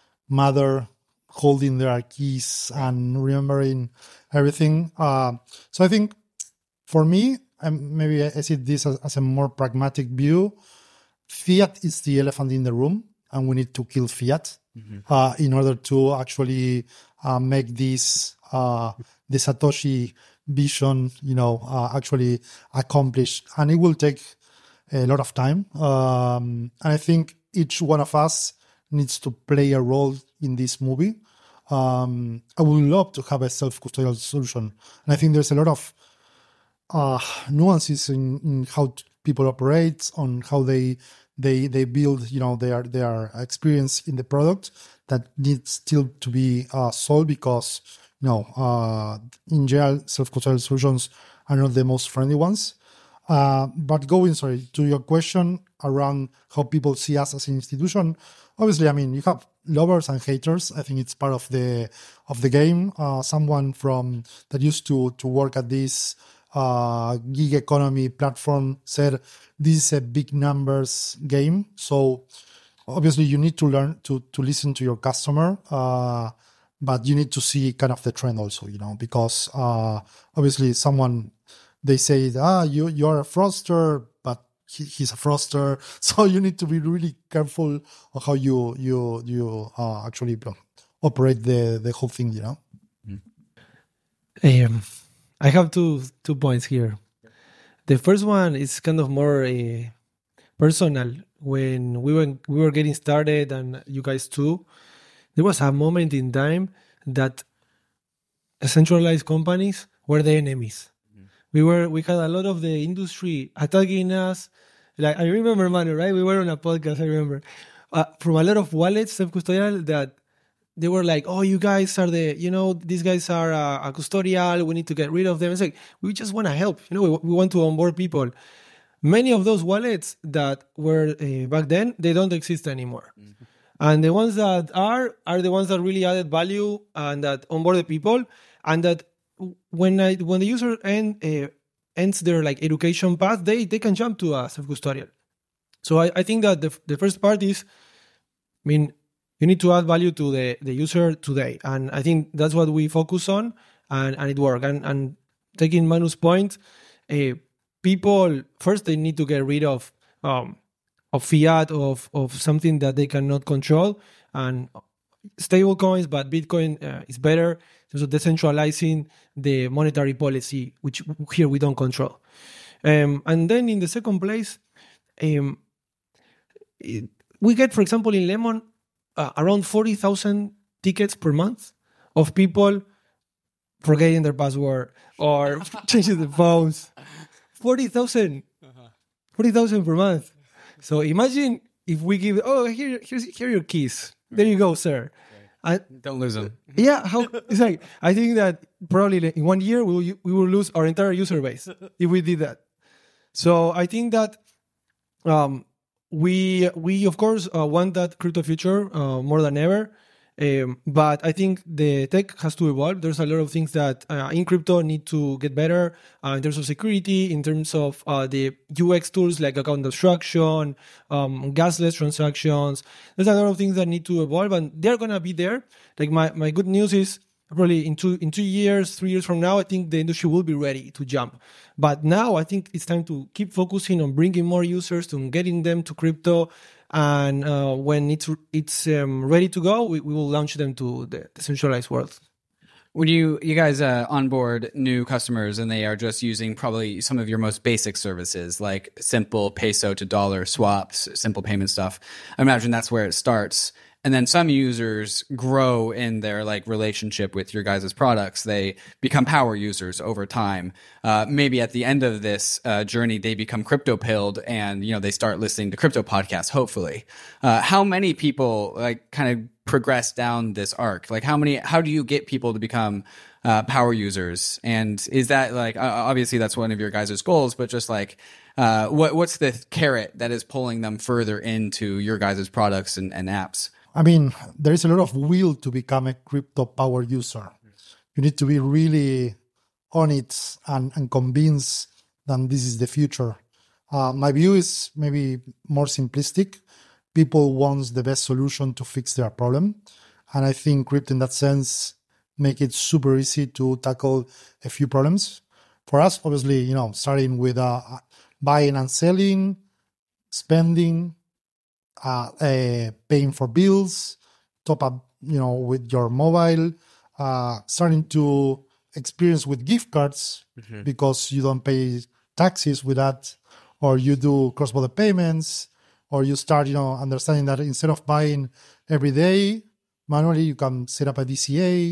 Speaker 4: mother holding their keys and remembering everything. Uh, so I think for me, um, maybe I see this as, as a more pragmatic view. Fiat is the elephant in the room, and we need to kill fiat mm-hmm. uh, in order to actually uh, make this uh, the Satoshi vision, you know, uh, actually accomplished. And it will take a lot of time. Um, and I think each one of us needs to play a role in this movie. Um, I would love to have a self-custodial solution. And I think there's a lot of uh, nuances in, in how t- people operate, on how they they they build, you know, their their experience in the product that needs still to be uh, solved, because, you know, uh, in general, self-custodial solutions are not the most friendly ones. Uh, but going, sorry, to your question around how people see us as an institution, obviously, I mean, you have lovers and haters. I think it's part of the of the game. Uh, someone from that used to to work at this uh, gig economy platform said this is a big numbers game. So obviously, you need to learn to to listen to your customer. Uh, but you need to see kind of the trend also, you know, because uh, obviously someone, they say, ah, you, you're a fraudster, but he, he's a fraudster. So you need to be really careful on how you you you uh, actually operate the, the whole thing, you know.
Speaker 2: Um, I have two two points here. The first one is kind of more uh, personal. When we were we were getting started, and you guys too, there was a moment in time that centralized companies were the enemies. Mm-hmm. We were we had a lot of the industry attacking us. Like I remember, Manu, right? We were on a podcast. I remember uh, from a lot of wallets, self-custodial, that they were like, "Oh, you guys are the, you know, these guys are uh, a custodial. We need to get rid of them." It's like we just want to help. You know, we, we want to onboard people. Many of those wallets that were uh, back then, they don't exist anymore. Mm-hmm. And the ones that are, are the ones that really added value and that onboard the people. And that when I, when the user end, uh, ends their like education path, they, they can jump to a self-custodial. So I, I think that the, the first part is, I mean, you need to add value to the, the user today. And I think that's what we focus on, and, and it works. And, and taking Manu's point, uh, people first they need to get rid of um, of fiat of of something that they cannot control, and stable coins, but Bitcoin uh, is better. So decentralizing the monetary policy, which here we don't control. Um, and then in the second place, um, it, we get, for example, in Lemon uh, around forty thousand tickets per month of people forgetting their password or changing the phones. forty thousand uh-huh. forty thousand per month. So imagine if we give, oh, here, here's, here are your keys. Right. There you go, sir.
Speaker 1: Right. I, Don't lose them.
Speaker 2: Yeah, how, it's like, I think that probably in one year we will, we will lose our entire user base if we did that. So I think that um, we, we of course, uh, want that crypto future uh, more than ever. Um, but I think the tech has to evolve. There's a lot of things that uh, in crypto need to get better uh, in terms of security, in terms of uh, the U X tools like account abstraction, um, gasless transactions. There's a lot of things that need to evolve, and they're gonna be there. Like my, my good news is probably in two in two years, three years from now, I think the industry will be ready to jump. But now I think it's time to keep focusing on bringing more users, to getting them to crypto. And uh, when it's it's um, ready to go, we, we will launch them to the decentralized world.
Speaker 1: When you you guys uh, onboard new customers and they are just using probably some of your most basic services like simple peso to dollar swaps, simple payment stuff, I imagine that's where it starts. And then some users grow in their like relationship with your guys' products. They become power users over time. Uh, maybe at the end of this uh, journey, they become crypto pilled, and you know they start listening to crypto podcasts. Hopefully, uh, how many people like kind of progress down this arc? Like how many? How do you get people to become uh, power users? And is that like uh, obviously that's one of your guys' goals, but just like uh, what what's the carrot that is pulling them further into your guys' products and, and apps?
Speaker 4: I mean, there is a lot of will to become a crypto power user. You need to be really on it and, and convinced that this is the future. Uh, my view is maybe more simplistic. People want the best solution to fix their problem. And I think crypto in that sense make it super easy to tackle a few problems. For us, obviously, you know, starting with uh, buying and selling, spending, Uh, uh, paying for bills, top up, you know, with your mobile, uh, starting to experience with gift cards mm-hmm. because you don't pay taxes with that, or you do cross-border payments, or you start, you know, understanding that instead of buying every day manually, you can set up a D C A.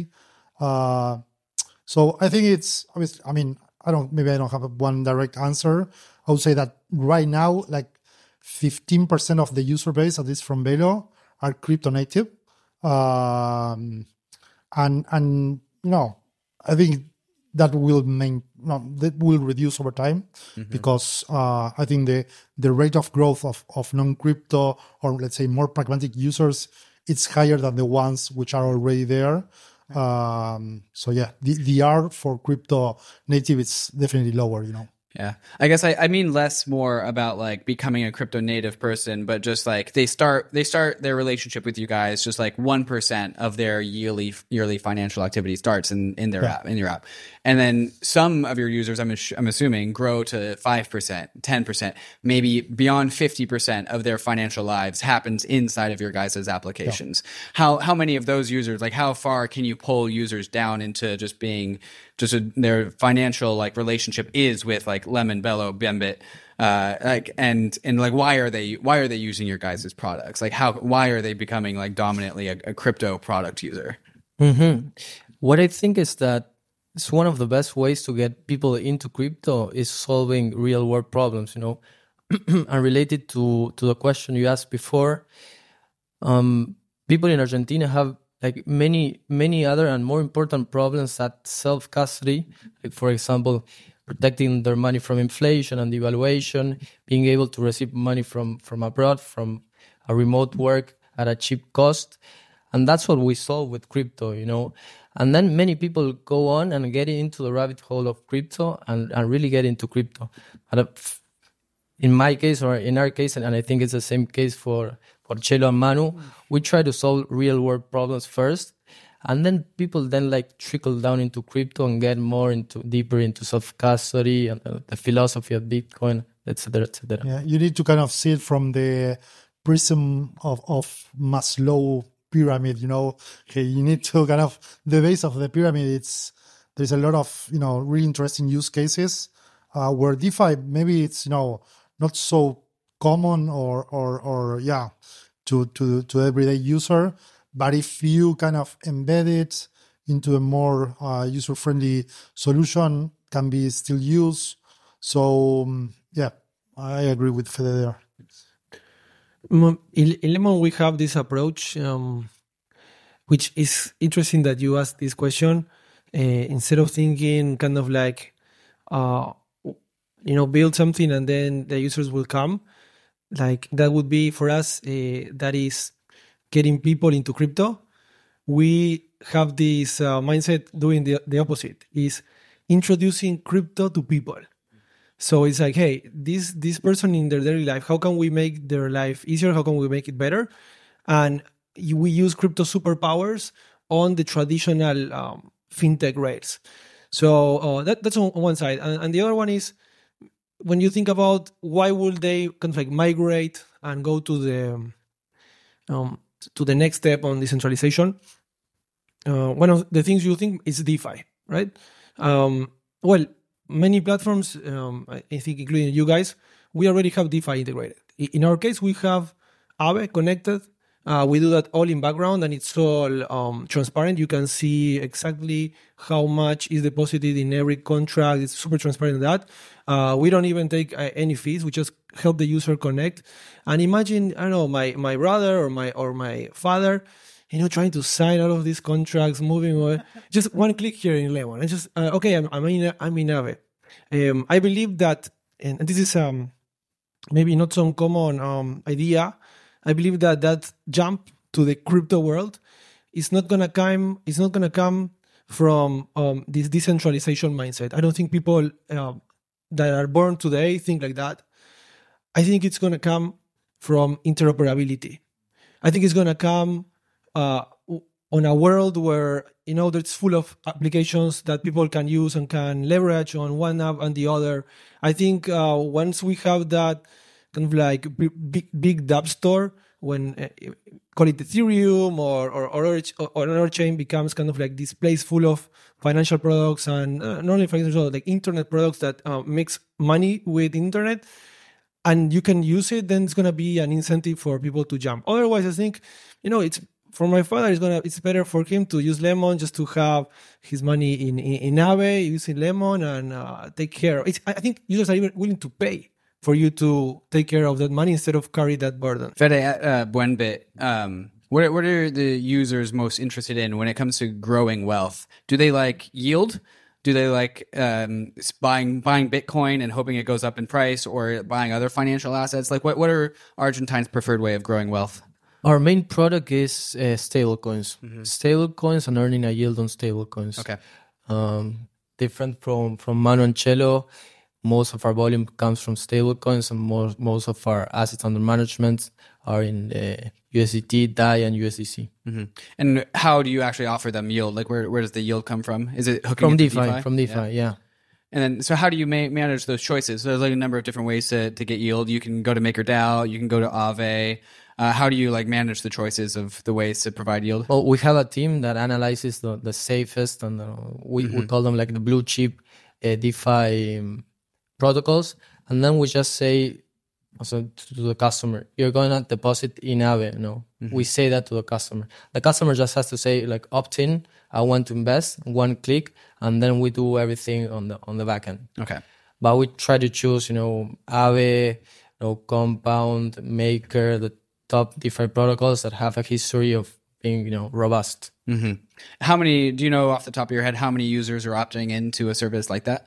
Speaker 4: Uh, so I think it's, I mean, I don't, maybe I don't have a one direct answer. I would say that right now, like, fifteen percent of the user base, at least from Velo, are crypto native. Um, and, and, you know, I think that will main, no, that will reduce over time mm-hmm. because uh, I think the, the rate of growth of, of non-crypto, or let's say more pragmatic users, it's higher than the ones which are already there. Um, so yeah, the, the R for crypto native is definitely lower, you know.
Speaker 1: Yeah. I guess I, I mean less more about like becoming a crypto native person, but just like they start they start their relationship with you guys just like one percent of their yearly yearly financial activity starts in, in their
Speaker 4: Yeah.
Speaker 1: app in your app. And then some of your users, I'm I'm assuming, grow to five percent, ten percent, maybe beyond fifty percent of their financial lives happens inside of your guys' applications. Yeah. How how many of those users, like how far can you pull users down into just being just a, their financial like relationship is with like Lemon, Bello, Bembit, uh, like and and like why are they why are they using your guys' products? Like how why are they becoming like dominantly a, a crypto product user?
Speaker 3: Mm-hmm. What I think is that it's one of the best ways to get people into crypto is solving real world problems, you know, and related to to the question you asked before. Um, people in Argentina have like many, many other and more important problems that self-custody, like for example, protecting their money from inflation and devaluation, being able to receive money from, from abroad, from a remote work at a cheap cost. And that's what we solve with crypto, you know. And then many people go on and get into the rabbit hole of crypto and, and really get into crypto. And in my case, or in our case, and I think it's the same case for for Chelo and Manu, we try to solve real world problems first, and then people then like trickle down into crypto and get more into deeper into self custody and uh, the philosophy of Bitcoin, et cetera, et cetera.
Speaker 4: Yeah, you need to kind of see it from the prism of of Maslow pyramid. You know, okay, you need to kind of the base of the pyramid. It's there's a lot of you know really interesting use cases uh, where DeFi maybe it's you know not so common or or or yeah. to to to everyday user, but if you kind of embed it into a more uh, user-friendly solution, can be still used. So um, yeah, I agree with Fede there.
Speaker 2: In, in Lemon, we have this approach, um, which is interesting that you asked this question. Uh, instead of thinking kind of like, uh, you know, build something and then the users will come. Like that would be for us, uh, that is getting people into crypto. We have this uh, mindset doing the, the opposite, is introducing crypto to people. So it's like, hey, this this person in their daily life, how can we make their life easier? How can we make it better? And we use crypto superpowers on the traditional um, fintech rails. So uh, that, that's on one side. And, and the other one is, when you think about why would they kind of like migrate and go to the um, to the next step on decentralization, uh, one of the things you think is DeFi, right? Um, well, many platforms, um, I think including you guys, we already have DeFi integrated. In our case, we have Aave connected. Uh, we do that all in background, and it's all um, transparent. You can see exactly how much is deposited in every contract. It's super transparent in that. Uh, we don't even take uh, any fees. We just help the user connect. And imagine, I don't know, my my brother or my or my father, you know, trying to sign all of these contracts, moving away. Just one click here in Lemon. And just uh, okay, I'm I'm in I'm in Aave. Um, I believe that, and this is um maybe not some common um idea. I believe that that jump to the crypto world is not gonna come. It's not gonna come from um, this decentralization mindset. I don't think people uh, that are born today think like that. I think it's gonna come from interoperability. I think it's gonna come uh, on a world where you know that's full of applications that people can use and can leverage on one app and the other. I think uh, once we have that kind of like big big dApp store, when uh, call it Ethereum or or or, or another chain becomes kind of like this place full of financial products and uh, not only financial, like internet products that uh, makes money with internet, and you can use it, then it's gonna be an incentive for people to jump. Otherwise, I think you know it's. For my father, it's gonna. It's better for him to use Lemon just to have his money in in, in Aave, using Lemon, and uh, take care. It's, I think users are even willing to pay for you to take care of that money instead of carry that burden.
Speaker 1: Fede, uh, Buenbit, um, what what are the users most interested in when it comes to growing wealth? Do they like yield? Do they like um, buying buying Bitcoin and hoping it goes up in price, or buying other financial assets? Like, what what are Argentines' preferred way of growing wealth?
Speaker 3: Our main product is uh, stablecoins. Mm-hmm. Stablecoins and earning a yield on stablecoins.
Speaker 1: Okay.
Speaker 3: Um, different from, from Manu and Chelo. most of our volume comes from stablecoins, and most most of our assets under management are in the U S D T, D A I, and U S D C.
Speaker 1: Mm-hmm. And how do you actually offer them yield? Like, where where does the yield come from? Is it hooking
Speaker 3: From
Speaker 1: into
Speaker 3: DeFi,
Speaker 1: DeFi?
Speaker 3: from DeFi,
Speaker 1: Yeah.
Speaker 3: yeah.
Speaker 1: And then, so how do you ma- manage those choices? So there's like a number of different ways to, to get yield. You can go to MakerDAO, you can go to Aave. Uh, how do you like manage the choices of the ways to provide yield?
Speaker 3: Well, we have a team that analyzes the, the safest, and uh, we,
Speaker 1: Mm-hmm.
Speaker 3: we call them like the blue chip uh, DeFi um, protocols. And then we just say also to the customer, you're going to deposit in Aave. You know,
Speaker 1: Mm-hmm.
Speaker 3: we say that to the customer. The customer just has to say like opt in. I want to invest. One click, and then we do everything on the on the back end.
Speaker 1: Okay.
Speaker 3: But we try to choose, you know, Aave, you know, Compound, Maker, the top DeFi protocols that have a history of being, you know, robust.
Speaker 1: Mm-hmm. How many, do you know off the top of your head, how many users are opting into a service like that?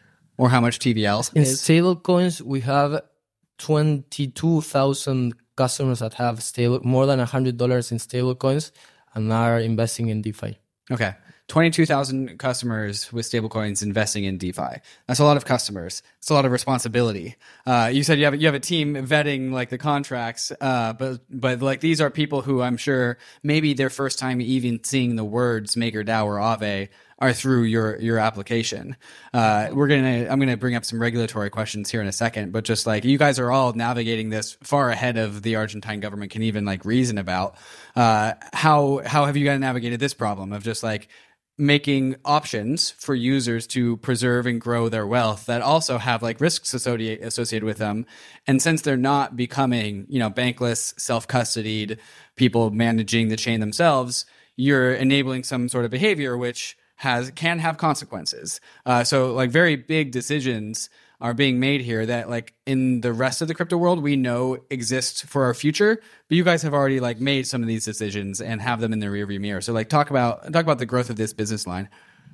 Speaker 1: Or how much T V L
Speaker 3: In
Speaker 1: is?
Speaker 3: stablecoins, we have twenty-two thousand customers that have stable more than one hundred dollars in stablecoins and are investing in DeFi.
Speaker 1: Okay. twenty-two thousand customers with stablecoins investing in DeFi. That's a lot of customers. It's a lot of responsibility. Uh, you said you have, you have a team vetting like the contracts, uh, but, but like these are people who I'm sure maybe their first time even seeing the words MakerDAO or Aave are through your, your application. Uh, we're going to, I'm going to bring up some regulatory questions here in a second, but just like you guys are all navigating this far ahead of the Argentine government can even like reason about, uh, how, how have you guys navigated this problem of just like, making options for users to preserve and grow their wealth that also have like risks associated associated with them. And since they're not becoming, you know, bankless, self-custodied people managing the chain themselves, you're enabling some sort of behavior which has can have consequences. Uh, so like very big decisions are being made here that like in the rest of the crypto world we know exist for our future, but you guys have already like made some of these decisions and have them in the rearview mirror. So like talk about talk about the growth of this business line.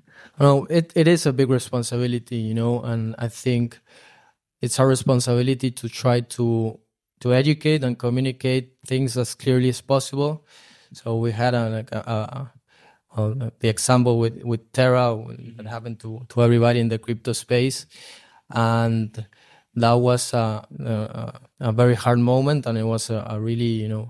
Speaker 3: No, it, it is a big responsibility, you know, and I think it's our responsibility to try to to educate and communicate things as clearly as possible. So we had a, like a, a, a the example with with Terra that happened to to everybody in the crypto space. And that was a, a, a very hard moment, and it was a, a really, you know,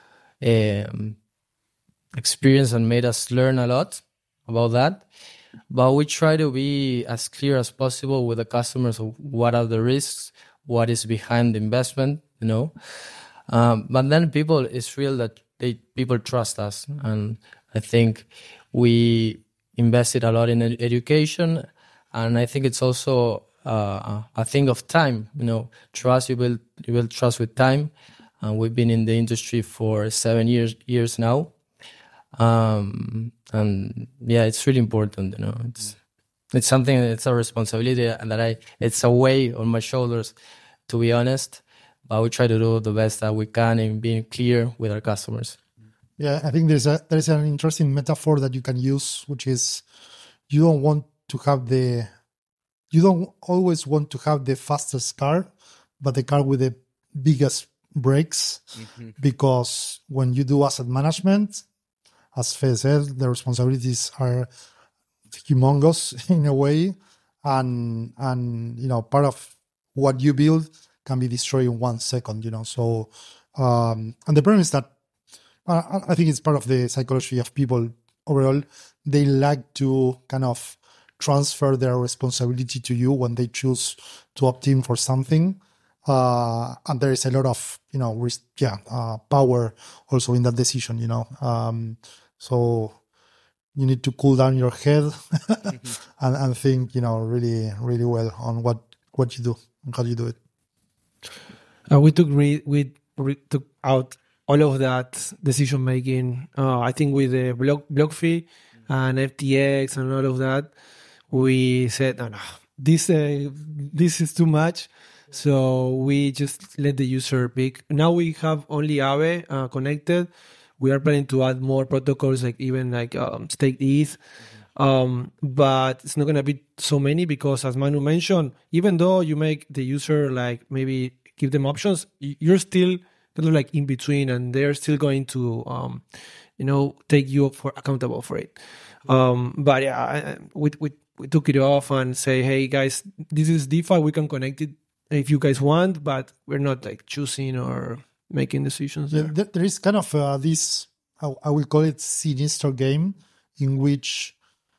Speaker 3: um, experience and made us learn a lot about that. But we try to be as clear as possible with the customers of what are the risks, what is behind the investment, you know. Um, but then people, it's real that they people trust us, and I think we invested a lot in ed- education, and I think it's also Uh, a thing of time, you know. Trust, you build, you build trust with time, and we've been in the industry for seven years years now, um, and yeah, it's really important, you know. It's it's something. It's a responsibility that I. It's a weight on my shoulders, to be honest. But we try to do the best that we can in being clear with our customers.
Speaker 4: Yeah, I think there's a there's an interesting metaphor that you can use, which is you don't want to have the You don't always want to have the fastest car, but the car with the biggest brakes, mm-hmm. because when you do asset management, as Fede said, the responsibilities are humongous in a way, and and you know part of what you build can be destroyed in one second. You know, so um, and the problem is that uh, I think it's part of the psychology of people overall. They like to kind of transfer their responsibility to you when they choose to opt in for something, uh, and there is a lot of you know risk, yeah uh, power also in that decision. You know, um, so you need to cool down your head mm-hmm. and, and think you know really really well on what what you do and how you do it.
Speaker 2: Uh, we took re- we re- took out all of that decision making. Uh, I think with the block block fee and F T X and all of that. We said, no, no, this uh, this is too much. So we just let the user pick. Now we have only Aave uh, connected. We are planning to add more protocols, like even like um, Staked E T H. Mm-hmm. Um, but it's not going to be so many because, as Manu mentioned, even though you make the user like maybe give them options, you're still kind of like in between, and they're still going to, um, you know, take you for accountable for it. Um, but yeah, with with we took it off and say, hey guys, this is DeFi. We can connect it if you guys want, but we're not like choosing or making decisions.
Speaker 4: Yeah,
Speaker 2: There.
Speaker 4: there, there is kind of uh, this, I, I will call it sinister game, in which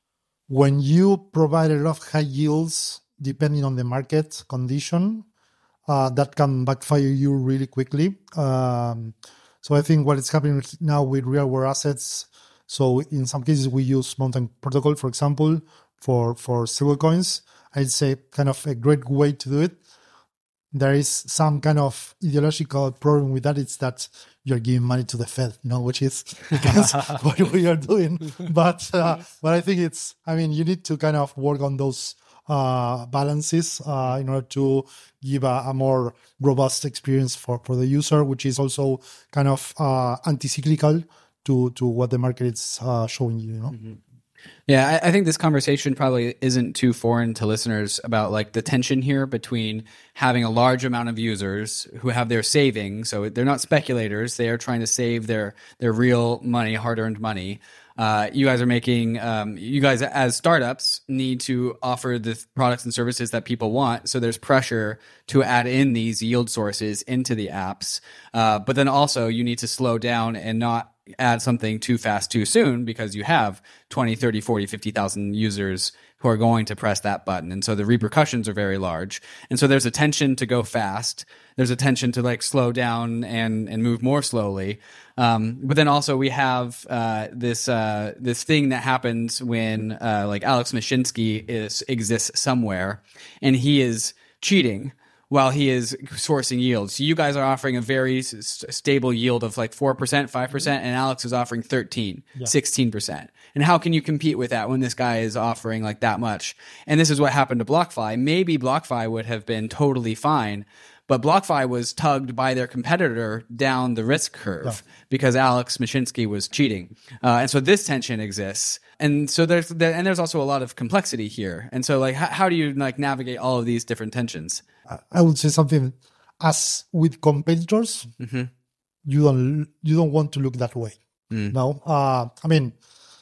Speaker 4: when you provide a lot of high yields, depending on the market condition, uh, that can backfire you really quickly. Um, so I think what is happening now with real world assets, so in some cases we use Mountain Protocol, for example, for, for stablecoins. I'd say kind of a great way to do it. There is some kind of ideological problem with that. It's that you're giving money to the Fed, you know, which is against what we are doing. But uh, but I think it's, I mean, you need to kind of work on those uh, balances uh, in order to give a, a more robust experience for, for the user, which is also kind of uh, anti-cyclical to, to what the market is uh, showing you, you know.
Speaker 1: Mm-hmm. Yeah, I, I think this conversation probably isn't too foreign to listeners about like the tension here between having a large amount of users who have their savings. So they're not speculators. They are trying to save their, their real money, hard-earned money. Uh, you guys are making, um, you guys as startups need to offer the products and services that people want. So there's pressure to add in these yield sources into the apps. Uh, but then also you need to slow down and not add something too fast too soon, because you have twenty, thirty, forty, fifty thousand users who are going to press that button. And so the repercussions are very large. And so there's a tension to go fast. There's a tension to like slow down and, and move more slowly. Um, but then also we have uh, this uh, this thing that happens when uh, like Alex Mashinsky is exists somewhere and he is cheating while he is sourcing yields. So you guys are offering a very s- stable yield of like four percent, five percent, and Alex is offering thirteen, yeah. sixteen percent. And how can you compete with that when this guy is offering like that much? And this is what happened to BlockFi. Maybe BlockFi would have been totally fine, but BlockFi was tugged by their competitor down the risk curve yeah. because Alex Mashinsky was cheating. Uh, and so this tension exists. And so there's there, and there's also a lot of complexity here. And so like how, how do you like navigate all of these different tensions?
Speaker 4: I would say something as with competitors, mm-hmm. you don't you don't want to look that way. Mm. No, uh, I mean,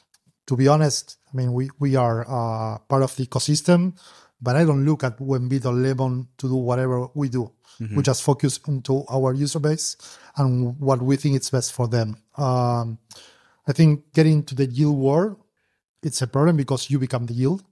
Speaker 4: to be honest, I mean we we are uh, part of the ecosystem, but I don't look at Wembit or Lemon to do whatever we do. Mm-hmm. We just focus into our user base and what we think is best for them. Um, I think getting into the yield war, it's a problem because you become the yield.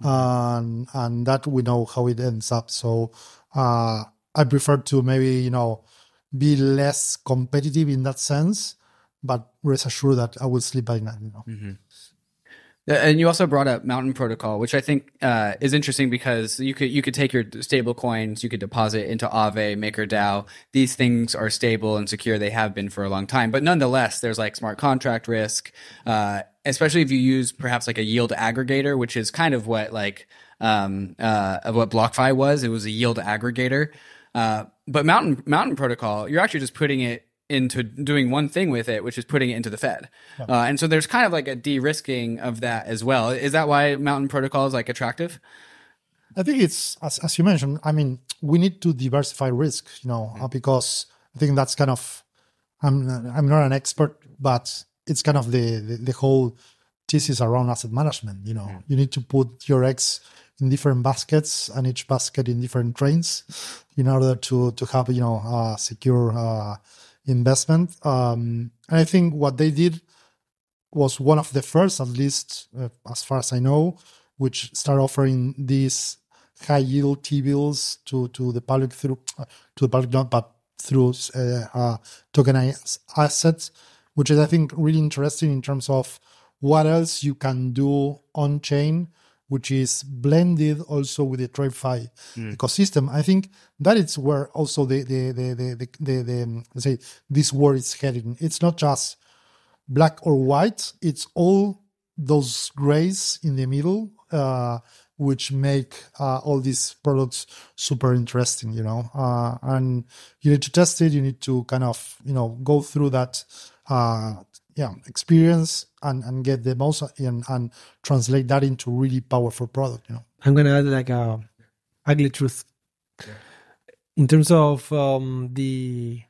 Speaker 4: And and that we know how it ends up. So uh, I prefer to maybe, you know, be less competitive in that sense, but rest assured that I will sleep by night, you know.
Speaker 1: Mm-hmm. And you also brought up Mountain Protocol, which I think uh, is interesting because you could you could take your stable coins, you could deposit into Aave, MakerDAO. These things are stable and secure. They have been for a long time. But nonetheless, there's like smart contract risk, uh, especially if you use perhaps like a yield aggregator, which is kind of what like um, uh, of what BlockFi was. It was a yield aggregator. Uh, but Mountain Mountain Protocol, you're actually just putting it into doing one thing with it, which is putting it into the Fed. Yeah. Uh, and so there's kind of like a de-risking of that as well. Is that why Mountain Protocol is like attractive?
Speaker 4: I think it's, as, as you mentioned, I mean, we need to diversify risk, you know, mm-hmm. uh, because I think that's kind of, I'm I'm not an expert, but it's kind of the, the, the whole thesis around asset management, you know. Mm-hmm. You need to put your eggs in different baskets and each basket in different trains in order to, to have, you know, uh, secure uh investment. Um, and I think what they did was one of the first, at least uh, as far as I know, which start offering these high yield T-bills to, to the public through, uh, to the public not, but through uh, uh, tokenized assets, which is, I think, really interesting in terms of what else you can do on chain, which is blended also with the TradFi mm. ecosystem. I think that is where also the the the the the, the, the um, let's say this war is heading. It's not just black or white; it's all those grays in the middle, uh, which make uh, all these products super interesting. You know, uh, and you need to test it. You need to kind of you know go through that. Uh, Yeah, experience and, and get the most and, and translate that into really powerful product, you know.
Speaker 2: I'm gonna add like a ugly truth. Yeah. In terms of um, the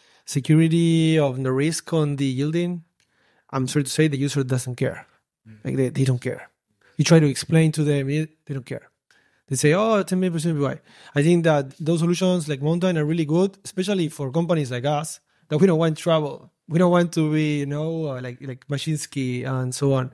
Speaker 2: security of the risk on the yielding, I'm sorry to say the user doesn't care. Mm. Like they, they don't care. you try to explain to them, they don't care. They say, oh, ten percent A P Y. I think that those solutions like Mountain are really good, especially for companies like us, that we don't want trouble. We don't want to be, you know, uh, like like Mashinsky and so on.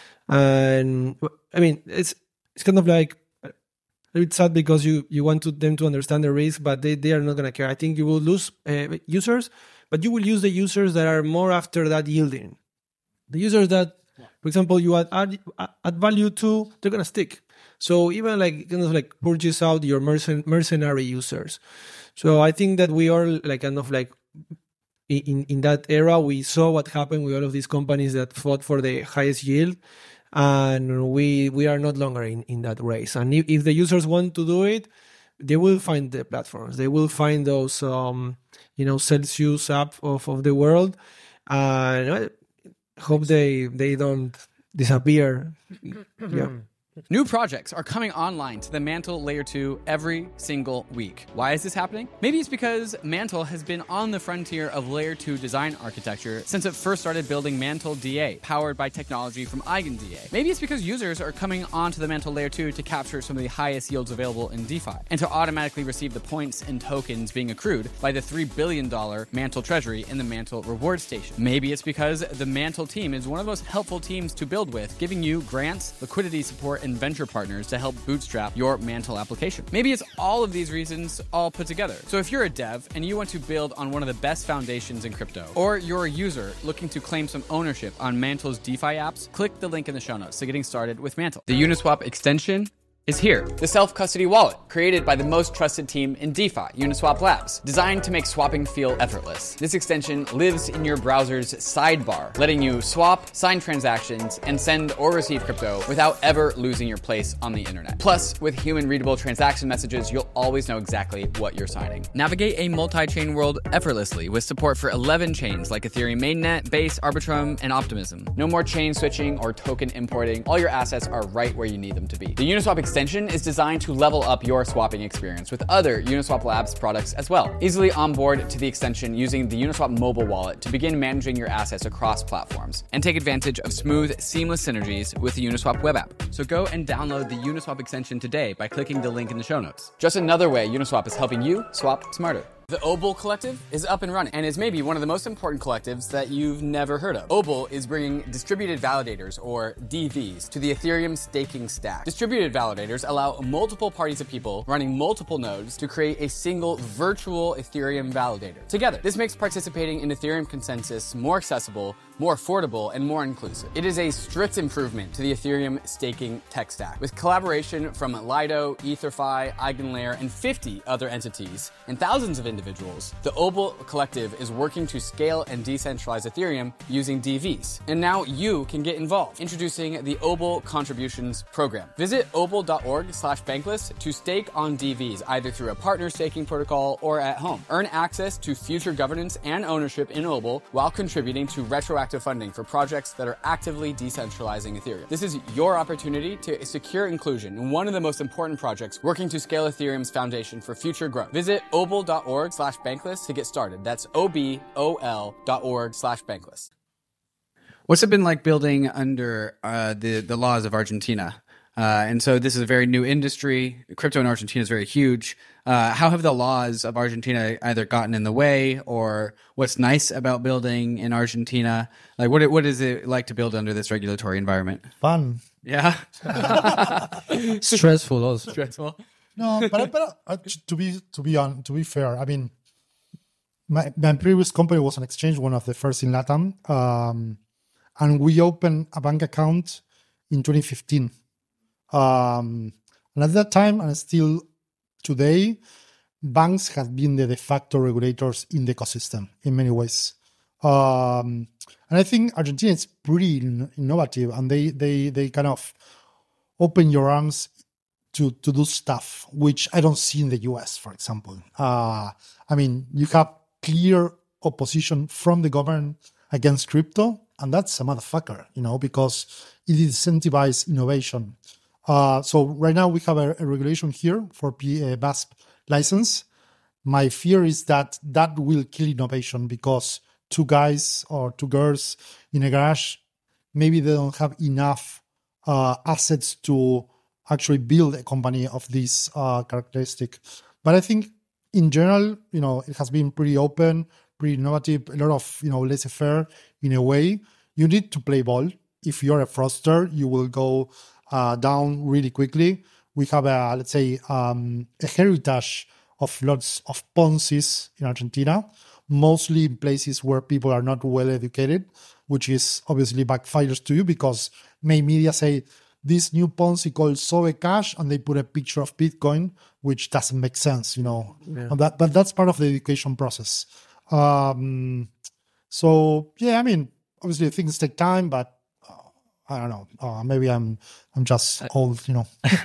Speaker 2: And I mean, it's it's kind of like a bit sad because you, you want to, them to understand the risk, but they, they are not going to care. I think you will lose uh, users, but you will use the users that are more after that yielding. The users that, for example, you add, add, add value to, they're going to stick. So even like kind of like purchase out your mercen- mercenary users. So I think that we are like kind of like in, in that era, we saw what happened with all of these companies that fought for the highest yield. And we we are not longer in, in that race. And if, if the users want to do it, they will find the platforms. They will find those, um, you know, Celsius app of, of the world. And I hope they they don't disappear. Yeah.
Speaker 1: New projects are coming online to the Mantle Layer two every single week. Why is this happening? Maybe it's because Mantle has been on the frontier of Layer two design architecture since it first started building Mantle D A, powered by technology from EigenDA. Maybe it's because users are coming onto the Mantle Layer two to capture some of the highest yields available in DeFi, and to automatically receive the points and tokens being accrued by the three billion dollars Mantle treasury in the Mantle reward station. Maybe it's because the Mantle team is one of the most helpful teams to build with, giving you grants, liquidity support, and venture partners to help bootstrap your Mantle application. Maybe it's all of these reasons all put together. So if you're a dev and you want to build on one of the best foundations in crypto, or you're a user looking to claim some ownership on Mantle's DeFi apps, click the link in the show notes to getting started with Mantle. The Uniswap extension is here. The self-custody wallet, created by the most trusted team in DeFi, Uniswap Labs, designed to make swapping feel effortless. This extension lives in your browser's sidebar, letting you swap, sign transactions, and send or receive crypto without ever losing your place on the internet. Plus, with human-readable transaction messages, you'll always know exactly what you're signing. Navigate a multi-chain world effortlessly with support for eleven chains like Ethereum Mainnet, Base, Arbitrum, and Optimism. No more chain switching or token importing. All your assets are right where you need them to be. The Uniswap extension is designed to level up your swapping experience with other Uniswap Labs products as well. Easily onboard to the extension using the Uniswap mobile wallet to begin managing your assets across platforms, and take advantage of smooth, seamless synergies with the Uniswap web app. So go and download the Uniswap extension today by clicking the link in the show notes. Just another way Uniswap is helping you swap smarter. The Obol Collective is up and running and is maybe one of the most important collectives that you've never heard of. Obol is bringing distributed validators, or D Vs, to the Ethereum staking stack. Distributed validators allow multiple parties of people running multiple nodes to create a single virtual Ethereum validator together. This makes participating in Ethereum consensus more accessible, more affordable, and more inclusive. It is a strict improvement to the Ethereum staking tech stack, with collaboration from Lido, EtherFi, EigenLayer, and fifty other entities, and thousands of individuals. The Obol Collective is working to scale and decentralize Ethereum using D Vs. And now you can get involved. Introducing the Obol Contributions Program. Visit obol.org slash bankless to stake on D Vs, either through a partner staking protocol or at home. Earn access to future governance and ownership in Obol while contributing to retroactive funding for projects that are actively decentralizing Ethereum. This is your opportunity to secure inclusion in one of the most important projects working to scale Ethereum's foundation for future growth. Visit obol.org slash bankless to get started. That's O-B-O-L dot org slash bankless. What's it been like building under uh, the, the laws of Argentina? Uh, and so this is a very new industry. Crypto in Argentina is very huge. Uh, how have the laws of Argentina either gotten in the way, or what's nice about building in Argentina? Like, what what is it like to build under this regulatory environment?
Speaker 4: Fun.
Speaker 1: Yeah.
Speaker 3: Stressful also.
Speaker 1: Stressful.
Speaker 4: No, but, but uh, to be to be on to be fair, I mean, my my previous company was an exchange, one of the first in LATAM, um, and we opened a bank account in twenty fifteen. Um, and at that time, and still today, banks have been the de facto regulators in the ecosystem in many ways. Um, and I think Argentina is pretty in- innovative, and they, they, they kind of open your arms to, to do stuff, which I don't see in the U S, for example. Uh, I mean, you have clear opposition from the government against crypto, and that's a motherfucker, you know, because it incentivizes innovation. Uh, so right now we have a, a regulation here for P, uh, B A S P license. My fear is that that will kill innovation, because two guys or two girls in a garage, maybe they don't have enough uh, assets to actually build a company of this uh, characteristic. But I think in general, you know, it has been pretty open, pretty innovative, a lot of, you know, laissez-faire in a way. You need to play ball. If you're a fraudster, you will go uh, down really quickly. We have a, let's say, um, a heritage of lots of Ponzi's in Argentina, mostly in places where people are not well educated, which is obviously backfires to you because main media say this new Ponzi called Sobe Cash, and they put a picture of Bitcoin, which doesn't make sense, you know. Yeah. That, but that's part of the education process. Um, so yeah, I mean, obviously things take time, but uh, I don't know. Uh, maybe I'm I'm just old, you know.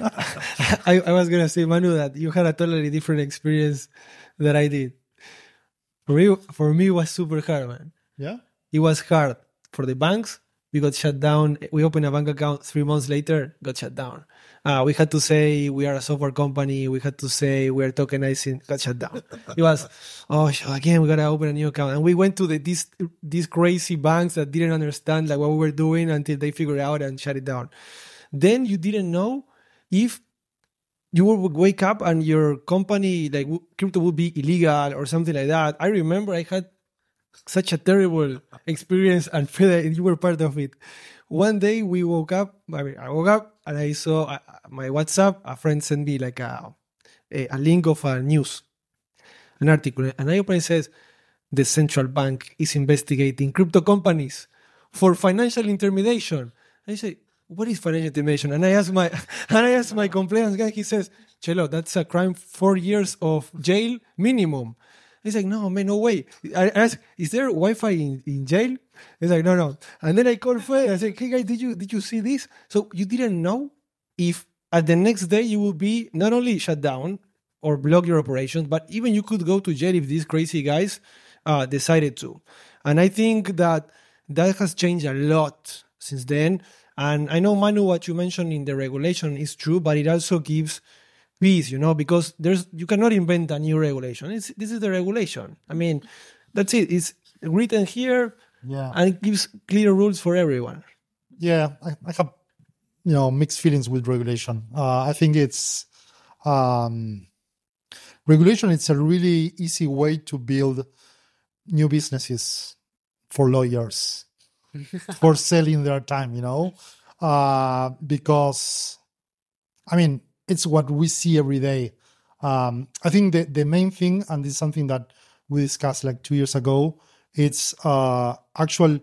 Speaker 2: I, I was gonna say, Manu, that you had a totally different experience that I did. For me, for me, it was super hard, man.
Speaker 4: Yeah,
Speaker 2: it was hard for the banks. We got shut down. We opened a bank account three months later, got shut down. Uh, we had to say we are a software company. We had to say we are tokenizing, got shut down. It was, oh, again, we got to open a new account. And we went to the, these, these crazy banks that didn't understand like what we were doing until they figured it out and shut it down. Then you didn't know if you would wake up and your company, like crypto would be illegal or something like that. I remember I had such a terrible experience, and Fede, you were part of it. One day we woke up, I mean, I woke up and I saw uh, my WhatsApp, a friend sent me like a, a, a link of a news, an article, and I open it, says, the central bank is investigating crypto companies for financial intermediation. I say, what is financial intermediation? And I asked my, and I asked my compliance guy, he says, Chelo, that's a crime, four years of jail minimum. He's like, no, man, no way. I asked, is there Wi-Fi in, in jail? He's like, no, no. And then I called Fred. I said, hey, guys, did you did you see this? So you didn't know if at the next day you will be not only shut down or block your operations, but even you could go to jail if these crazy guys uh, decided to. And I think that that has changed a lot since then. And I know, Manu, what you mentioned in the regulation is true, but it also gives peace, you know, because there's you cannot invent a new regulation. It's, this is the regulation. I mean, that's it. It's written here,
Speaker 4: yeah,
Speaker 2: and it gives clear rules for everyone.
Speaker 4: Yeah, I, I have, you know, mixed feelings with regulation. Uh, I think it's um, regulation. It's a really easy way to build new businesses for lawyers for selling their time. You know, uh, because I mean. It's what we see every day. Um, I think the, the main thing, and this is something that we discussed like two years ago, it's uh, actual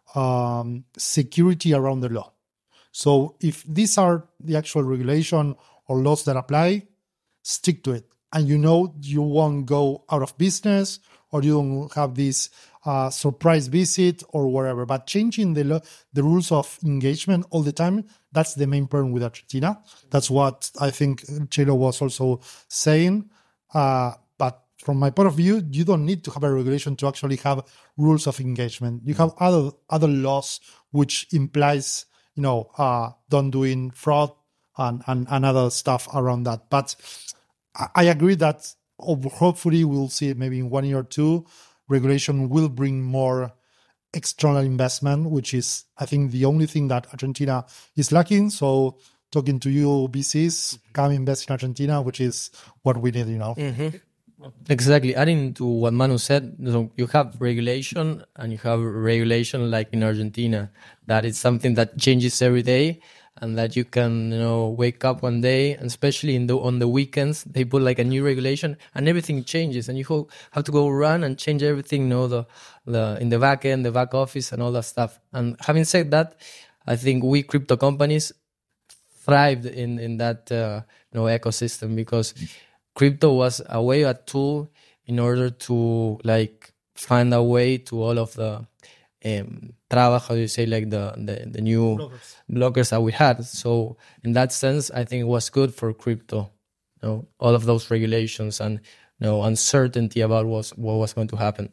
Speaker 4: um, security around the law. So if these are the actual regulation or laws that apply, stick to it. And you know you won't go out of business or you don't have this uh, surprise visit or whatever. But changing the lo- the rules of engagement all the time, that's the main problem with Argentina. That's what I think Chelo was also saying. Uh, but from my point of view, you don't need to have a regulation to actually have rules of engagement. You have other other laws which implies, you know, uh, don't doing fraud and, and, and other stuff around that. But I, I agree that hopefully we'll see maybe in one year or two, regulation will bring more external investment, which is, I think, the only thing that Argentina is lacking. So talking to you, B Cs, come invest in Argentina, which is what we need, you know.
Speaker 3: Mm-hmm. Exactly. Adding to what Manu said, so you have regulation and you have regulation like in Argentina, that is something that changes every day. And that you can, you know, wake up one day, and especially in the on the weekends, they put like a new regulation, and everything changes, and you have to go run and change everything, you know, the the in the back end, the back office, and all that stuff. And having said that, I think we crypto companies thrived in in that uh, you know ecosystem, because crypto was a way, a tool in order to like find a way to all of the um, trabas, how do you say, like the the, the new blockers. blockers that we had. So in that sense, I think it was good for crypto, you know, all of those regulations and, you know, uncertainty about what what was going to happen.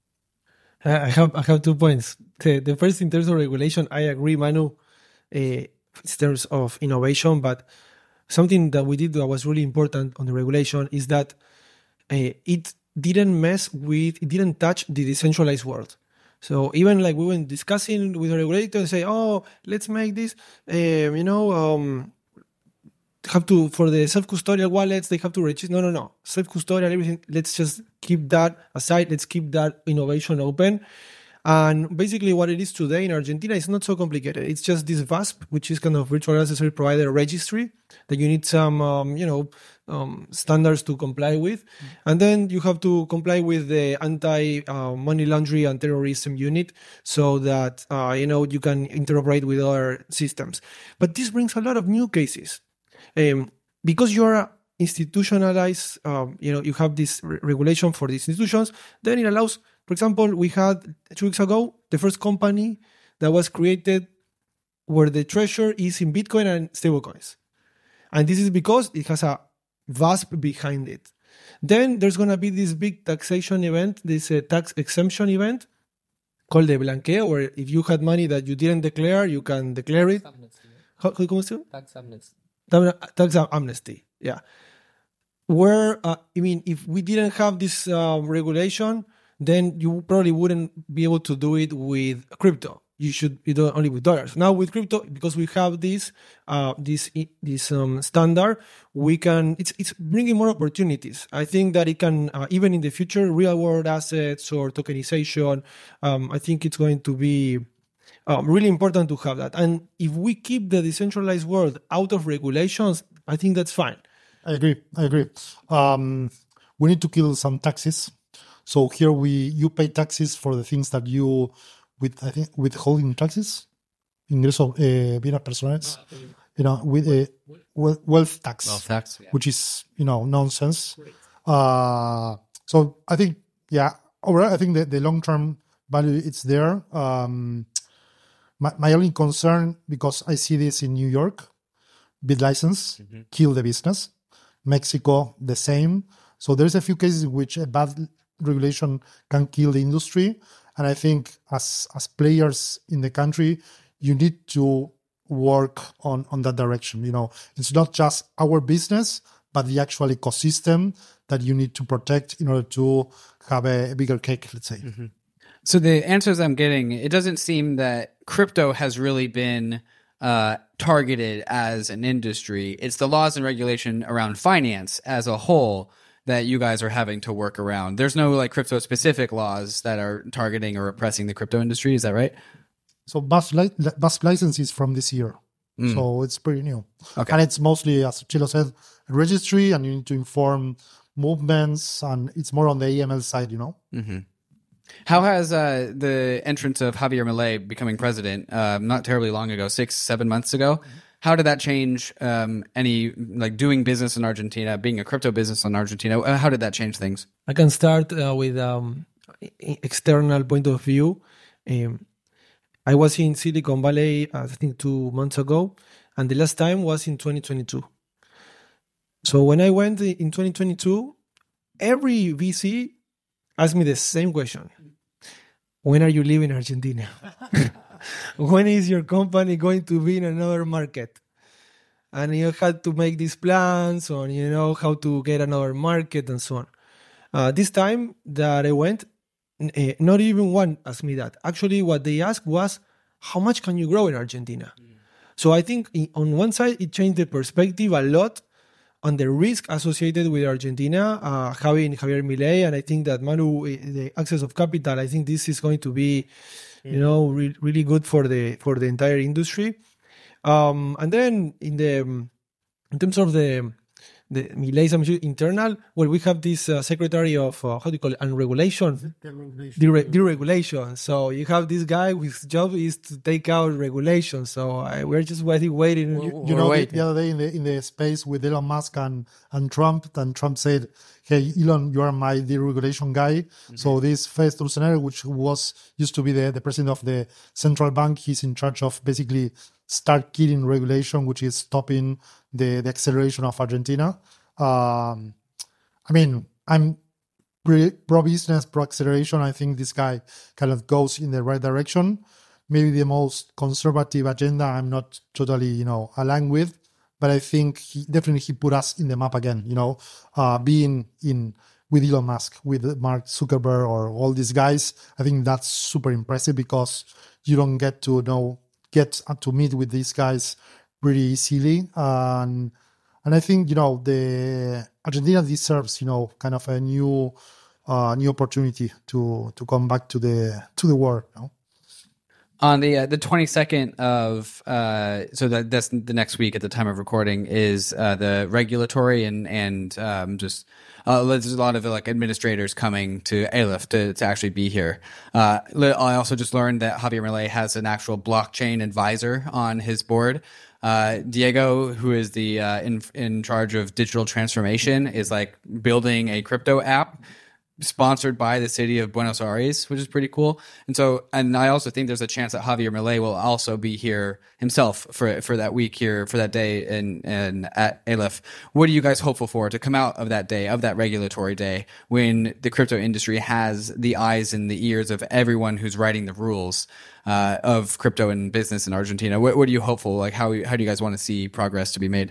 Speaker 2: I have I have two points. The, the first, in terms of regulation, I agree, Manu, uh, in terms of innovation, but something that we did that was really important on the regulation is that uh, it didn't mess with, it didn't touch the decentralized world. So even like we were discussing with the regulator and say, oh, let's make this, um, you know, um, have to, for the self-custodial wallets, they have to register. No, no, no. Self-custodial, everything. Let's just keep that aside. Let's keep that innovation open. And basically what it is today in Argentina is not so complicated. It's just this V A S P, which is kind of virtual asset service provider registry that you need some, um, you know, um, standards to comply with. Mm-hmm. And then you have to comply with the anti-money uh, laundering and terrorism unit so that, uh, you know, you can interoperate with other systems. But this brings a lot of new cases. Um, because you're institutionalized, um, you know, you have this re- regulation for these institutions, then it allows. For example, we had two weeks ago the first company that was created where the treasure is in Bitcoin and stablecoins. And this is because it has a V A S P behind it. Then there's going to be this big taxation event, this uh, tax exemption event called the Blanqueo, where if you had money that you didn't declare, you can declare it. How, ¿Cómo se llama?
Speaker 3: Tax amnesty.
Speaker 2: Tax amnesty, yeah. Where, uh, I mean, if we didn't have this uh, regulation, then you probably wouldn't be able to do it with crypto. You should be doing only with dollars. Now with crypto, because we have this uh, this this um, standard, we can. It's it's bringing more opportunities. I think that it can uh, even in the future, real world assets or tokenization. Um, I think it's going to be um, really important to have that. And if we keep the decentralized world out of regulations, I think that's fine.
Speaker 4: I agree. I agree. Um, we need to kill some taxes. So here we you pay taxes for the things that you with I think withholding taxes, ingreso eh, bienes personales, you know, with a wealth tax,
Speaker 1: wealth tax, yeah.
Speaker 4: Which is you know nonsense. Uh, so I think yeah, overall I think that the long term value it's there. Um, my my only concern because I see this in New York, bid license mm-hmm. kill the business, Mexico the same. So there's a few cases in which a bad regulation can kill the industry, and I think as as players in the country, you need to work on on that direction. You know, it's not just our business, but the actual ecosystem that you need to protect in order to have a, a bigger cake. Let's say.
Speaker 1: Mm-hmm. So the answers I'm getting, it doesn't seem that crypto has really been uh, targeted as an industry. It's the laws and regulation around finance as a whole that you guys are having to work around. There's no like crypto specific laws that are targeting or oppressing the crypto industry. Is that right?
Speaker 4: So B A S P, li- B A S P license is from this year. Mm. So it's pretty new.
Speaker 1: Okay.
Speaker 4: And it's mostly, as Chilo said, a registry, and you need to inform movements, and it's more on the A M L side, you know?
Speaker 1: Mm-hmm. How has uh, the entrance of Javier Milei becoming president uh, not terribly long ago, six, seven months ago, mm-hmm. How did that change um, any, like doing business in Argentina, being a crypto business in Argentina? How did that change things?
Speaker 2: I can start uh, with um, external point of view. Um, I was in Silicon Valley, uh, I think two months ago, and the last time was in twenty twenty-two. So when I went in twenty twenty-two, every V C asked me the same question. When are you leaving Argentina? When is your company going to be in another market? And you had to make these plans on, you know, how to get another market and so on. Uh, this time that I went, uh, not even one asked me that. Actually, what they asked was, how much can you grow in Argentina? Mm. So I think on one side, it changed the perspective a lot on the risk associated with Argentina, uh, having Javier Milei, and I think that Manu, the access of capital, I think this is going to be, you know, re- really good for the for the entire industry. Um, and then in the in terms of the the Milei's internal, well, we have this uh, secretary of uh, how do you call it, unregulation, deregulation. Dere- deregulation. So you have this guy whose job is to take out regulation. So I, we're just waiting, waiting.
Speaker 4: You, you know, waiting. The, the other day in the in the space with Elon Musk and and Trump, and Trump said, "Hey, Elon, you are my deregulation guy." Mm-hmm. So this Fede Stroessner, which was used to be the, the president of the central bank, he's in charge of basically start killing regulation, which is stopping the, the acceleration of Argentina. Um, I mean, I'm pro-business, pro-acceleration. I think this guy kind of goes in the right direction. Maybe the most conservative agenda I'm not totally, you know, aligned with, but I think he definitely he put us in the map again, you know, uh, being in with Elon Musk, with Mark Zuckerberg, or all these guys. I think that's super impressive because you don't get to know get to meet with these guys pretty easily. And and I think, you know, the Argentina deserves, you know, kind of a new uh, new opportunity to to come back to the to the world. You know?
Speaker 1: On the uh, the twenty-second of uh, so that that's the next week at the time of recording is uh, the regulatory and and um, just uh, there's a lot of like administrators coming to Aleph to to actually be here. Uh, I also just learned that Javier Milei has an actual blockchain advisor on his board. Uh, Diego, who is the uh, in in charge of digital transformation, is like building a crypto app sponsored by the city of Buenos Aires, which is pretty cool. And so, and I also think there's a chance that Javier Milei will also be here himself for for that week here, for that day in, in at Aleph. What are you guys hopeful for to come out of that day, of that regulatory day, when the crypto industry has the eyes and the ears of everyone who's writing the rules uh, of crypto and business in Argentina? What, what are you hopeful? Like, how how do you guys want to see progress to be made?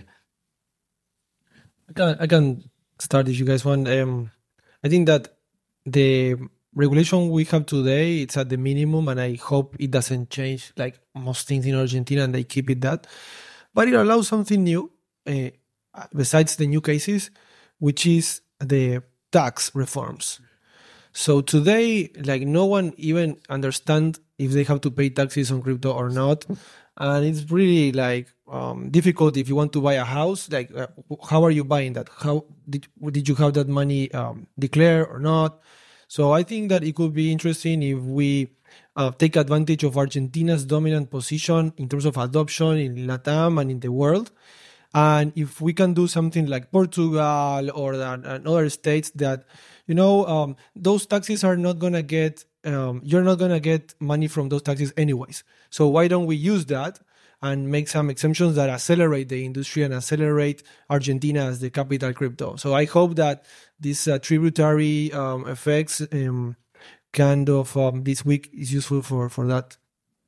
Speaker 2: I can, I can start if you guys want. Um, I think that the regulation we have today, it's at the minimum, and I hope it doesn't change like most things in Argentina and they keep it that. But it allows something new, uh, besides the new cases, which is the tax reforms. So today, like no one even understands if they have to pay taxes on crypto or not. And it's really like um, difficult if you want to buy a house. Like, uh, how are you buying that? How did did you have that money um, declared or not? So I think that it could be interesting if we uh, take advantage of Argentina's dominant position in terms of adoption in LATAM and in the world. And if we can do something like Portugal or that, and other states that, you know, um, those taxes are not going to get, um, you're not going to get money from those taxes anyways. So why don't we use that and make some exemptions that accelerate the industry and accelerate Argentina as the capital crypto? So I hope that these uh, tributary um, effects um, kind of um, this week is useful for, for that.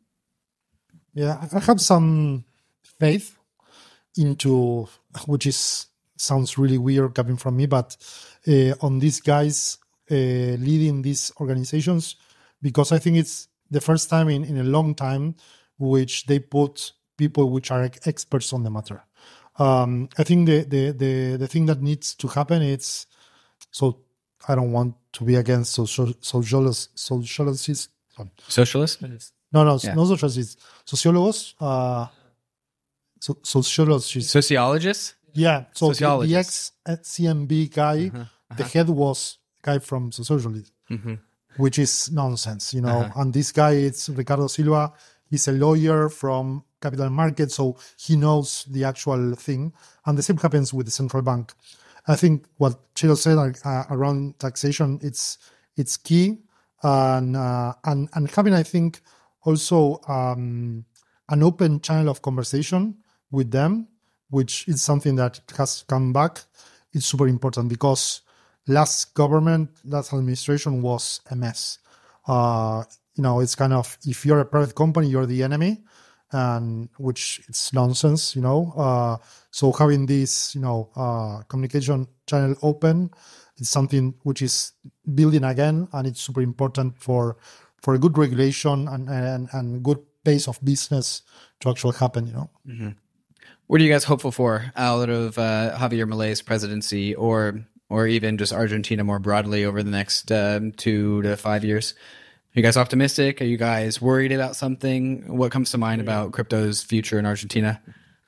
Speaker 4: Yeah, I have some faith into, which is sounds really weird coming from me, but uh, on these guys uh, leading these organizations, because I think it's the first time in, in a long time which they put people which are experts on the matter. Um, I think the, the, the, the thing that needs to happen is, so I don't want to be against social, socialists, socialists.
Speaker 1: Socialist?
Speaker 4: No, no,
Speaker 1: Yeah.
Speaker 4: no socialists. Sociólogos, uh, so, sociologists.
Speaker 1: Sociologists?
Speaker 4: Yeah, so the, the
Speaker 1: Sociologists.
Speaker 4: ex-C M B guy,
Speaker 1: Uh-huh, uh-huh.
Speaker 4: the head was a guy from sociology,
Speaker 1: Mm-hmm.
Speaker 4: which is nonsense, you know.
Speaker 1: Uh-huh.
Speaker 4: And this guy, it's Ricardo Silva. He's a lawyer from capital markets, so he knows the actual thing. And the same happens with the central bank. I think what Chelo said uh, around taxation, it's it's key, and uh, and and having, I think, also um, an open channel of conversation with them, which is something that has come back. It's super important because last government, last administration was a mess. Uh, you know, it's kind of, if you're a private company, you're the enemy, and which it's nonsense, you know. Uh, so having this, you know, uh, communication channel open, it's something which is building again, and it's super important for for a good regulation and and, and good pace of business to actually happen, you know.
Speaker 1: Mm-hmm. What are you guys hopeful for out of uh, Javier Milei's presidency, or or even just Argentina more broadly over the next um, two to five years? Are you guys optimistic? Are you guys worried about something? What comes to mind about crypto's future in Argentina?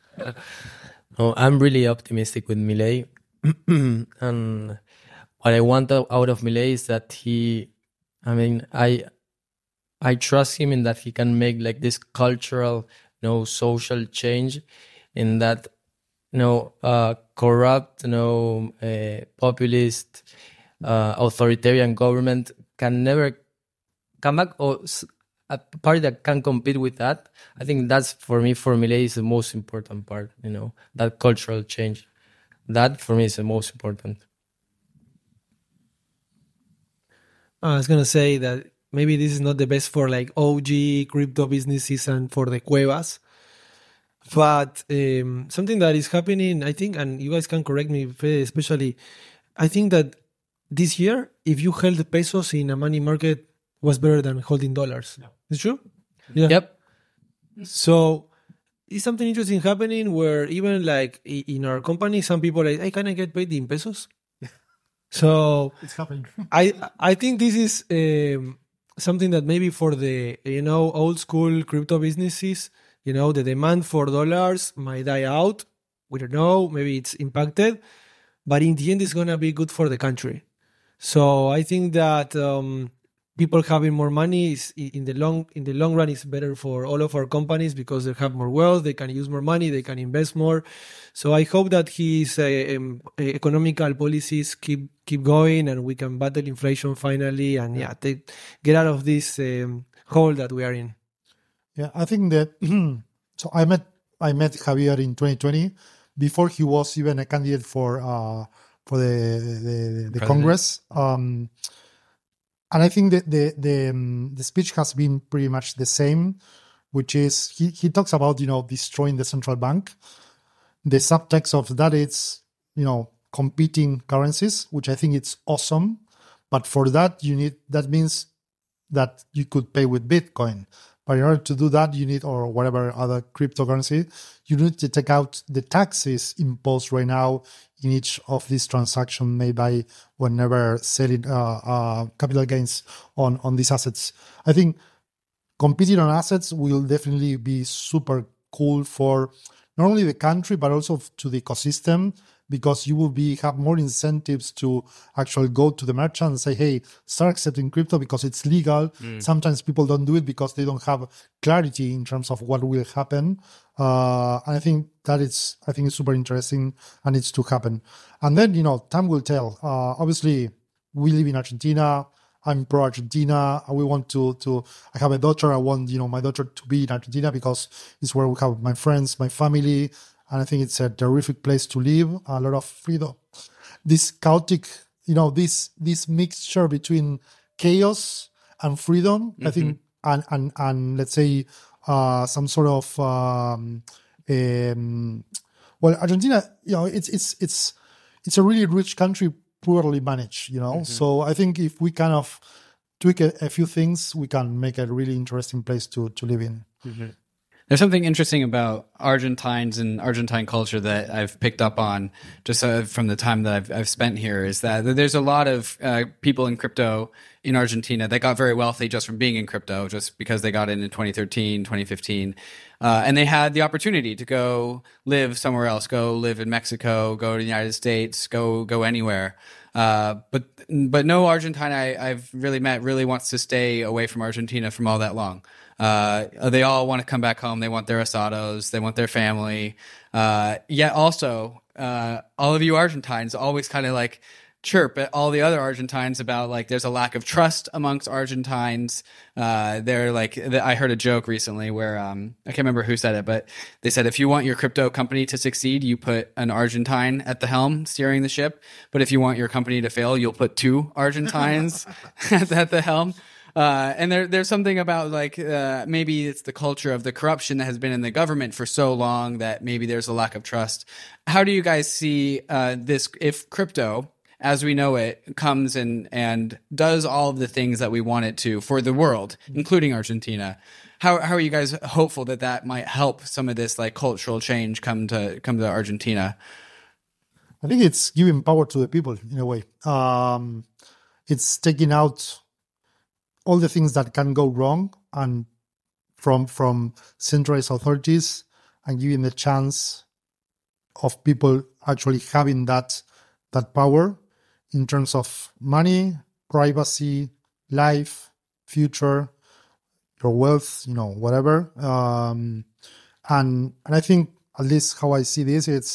Speaker 3: Oh, I'm really optimistic with Milei. And what I want out of Milei is that he, I mean, I I trust him in that he can make like this cultural, you know, social change, in that, you know, uh, corrupt, you know, uh, populist, uh, authoritarian government can never come back, or a party that can compete with that. I think that's, for me, for Milei, is the most important part, you know, that cultural change. That, for me, is the most important.
Speaker 2: I was going to say that maybe this is not the best for like O G crypto businesses and for the cuevas. But um, something that is happening, I think, and you guys can correct me, especially, I think that this year, if you held the pesos in a money market, was better than holding dollars. Yeah. Is it true? Yeah.
Speaker 3: Yep.
Speaker 2: So it's something interesting happening where even like in our company, some people are like, hey, can I get paid in pesos? So
Speaker 4: it's happening.
Speaker 2: I I think this is um, something that maybe for the, you know, old school crypto businesses, you know, the demand for dollars might die out. We don't know. Maybe it's impacted. But in the end, it's going to be good for the country. So I think that um, people having more money is in the long in the long run is better for all of our companies because they have more wealth, they can use more money, they can invest more. So I hope that his uh, um, economical policies keep keep going and we can battle inflation finally and yeah, take, get out of this um, hole that we are in.
Speaker 4: Yeah, I think that. So I met I met Javier in twenty twenty before he was even a candidate for uh, for the the, the Congress. Um, And I think that the the um, the speech has been pretty much the same, which is he, he talks about, you know, destroying the central bank. The subtext of that is, you know, competing currencies, which I think it's awesome. But for that, you need that means that you could pay with Bitcoin. But in order to do that, you need, or whatever other cryptocurrency, you need to take out the taxes imposed right now in each of these transactions made by whenever selling uh, uh, capital gains on, on these assets. I think competing on assets will definitely be super cool for not only the country, but also to the ecosystem, because you will be have more incentives to actually go to the merchant and say, hey, start accepting crypto because it's legal. Mm. Sometimes people don't do it because they don't have clarity in terms of what will happen. Uh, and I think that is, I think it's super interesting and it's to happen. And then, you know, time will tell. Uh, obviously, we live in Argentina. I'm pro Argentina. We want to, to, I have a daughter. I want, you know, my daughter to be in Argentina because it's where we have my friends, my family. And I think it's a terrific place to live, a lot of freedom. This chaotic, you know, this this mixture between chaos and freedom, mm-hmm. I think, and, and, and let's say uh, some sort of, um, um, well, Argentina, you know, it's it's it's it's a really rich country, poorly managed, you know. Mm-hmm. So I think if we kind of tweak a, a few things, we can make a really interesting place to, to live in.
Speaker 1: Mm-hmm. There's something interesting about Argentines and Argentine culture that I've picked up on just uh, from the time that I've, I've spent here is that there's a lot of uh, people in crypto in Argentina that got very wealthy just from being in crypto, just because they got in in twenty thirteen, twenty fifteen. Uh, and they had the opportunity to go live somewhere else, go live in Mexico, go to the United States, go go anywhere. Uh, but but no Argentine I, I've really met really wants to stay away from Argentina from all that long. Uh, they all want to come back home. They want their asados. They want their family. Uh, yet also, uh, all of you Argentines always kind of like chirp at all the other Argentines about like there's a lack of trust amongst Argentines. Uh, they're like, I heard a joke recently where um, I can't remember who said it, but they said if you want your crypto company to succeed, you put an Argentine at the helm steering the ship. But if you want your company to fail, you'll put two Argentines at, at the helm. Uh, and there, there's something about like uh, maybe it's the culture of the corruption that has been in the government for so long that maybe there's a lack of trust. How do you guys see uh, this if crypto, as we know it, comes and and does all of the things that we want it to for the world, including Argentina? How how are you guys hopeful that that might help some of this like cultural change come to come to Argentina?
Speaker 4: I think it's giving power to the people in a way. Um, it's taking out all the things that can go wrong and from from centralized authorities and giving the chance of people actually having that that power in terms of money, privacy, life, future, your wealth, you know, whatever. Um, and and I think at least how I see this, it's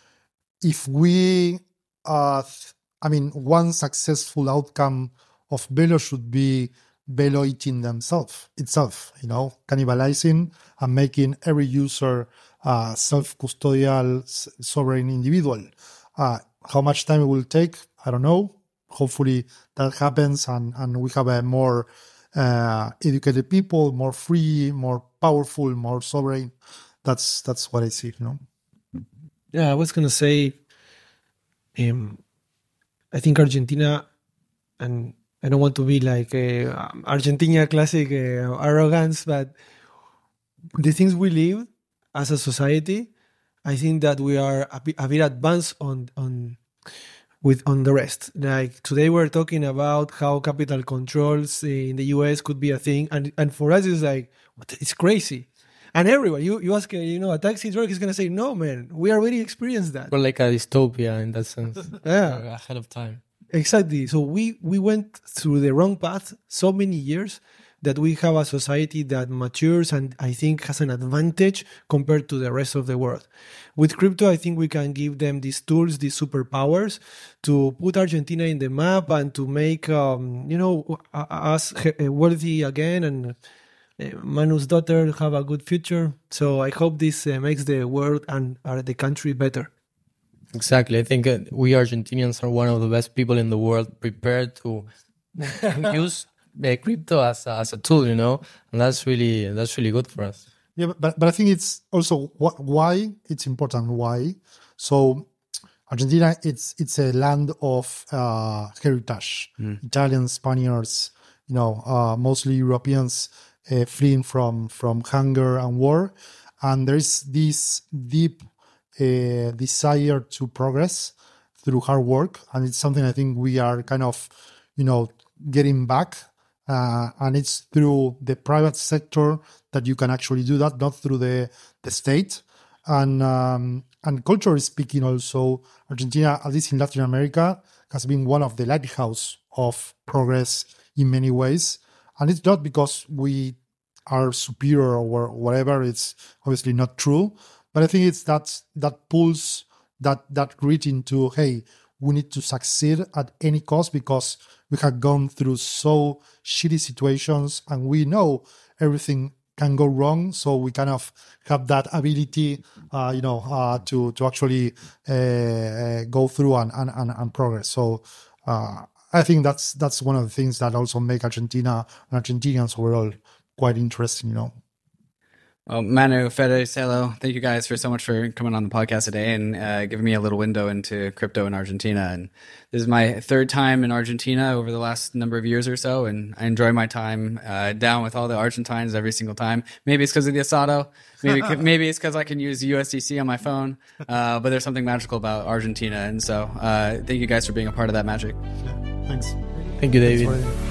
Speaker 4: if we, uh, I mean, one successful outcome of Velo should be Velo eating themselves itself, you know, cannibalizing and making every user uh, self-custodial, sovereign individual. Uh, how much time it will take, I don't know. Hopefully that happens and, and we have a more uh, educated people, more free, more powerful, more sovereign. That's that's what I see, you know.
Speaker 2: Yeah, I was gonna say, um, I think Argentina and I don't want to be like uh, Argentina classic uh, arrogance, but the things we live as a society, I think that we are a bit, a bit advanced on on with on the rest. Like today, we're talking about how capital controls in the U S could be a thing, and and for us, it's like what, it's crazy. And everywhere you you ask, you know, a taxi driver is gonna say, "No, man, we already experienced that."
Speaker 3: We're like a dystopia in that sense.
Speaker 2: Yeah,
Speaker 3: We're ahead of time.
Speaker 2: exactly. So we we went through the wrong path so many years that we have a society that matures and I think has an advantage compared to the rest of the world. With crypto, I think we can give them these tools, these superpowers to put Argentina in the map and to make, um, you know, us wealthy again and Manu's daughter have a good future. So I hope this uh, makes the world and uh, the country better.
Speaker 3: Exactly. I think uh, we Argentinians are one of the best people in the world prepared to use uh, crypto as a, as a tool, you know, and that's really that's really good for us.
Speaker 4: Yeah, but but I think it's also wh- why it's important. Why? So Argentina, it's it's a land of uh, heritage. Mm. Italians, Spaniards, you know, uh, mostly Europeans uh, fleeing from from hunger and war, and there is this deep uh, desire to progress through hard work, and it's something I think we are kind of, you know, getting back. Uh, and it's through the private sector that you can actually do that, not through the, the state. And um, and culturally speaking, also, Argentina, at least in Latin America, has been one of the lighthouse of progress in many ways. And it's not because we are superior or whatever. It's obviously not true. But I think it's that that pulls that that grit into, hey, we need to succeed at any cost because we have gone through so shitty situations and we know everything can go wrong. So we kind of have that ability, uh, you know, uh, to to actually uh, uh, go through and, and, and, and progress. So uh, I think that's that's one of the things that also make Argentina and Argentinians overall quite interesting, you know.
Speaker 1: Well, Manu, Fede, Celo, thank you guys for so much for coming on the podcast today and uh, giving me a little window into crypto in Argentina. And this is my third time in Argentina over the last number of years or so, and I enjoy my time uh, down with all the Argentines every single time. Maybe it's because of the asado. Maybe maybe it's because I can use U S D C on my phone. Uh, but there's something magical about Argentina, and so uh, thank you guys for being a part of that magic.
Speaker 4: Yeah, thanks.
Speaker 3: Thank you, David.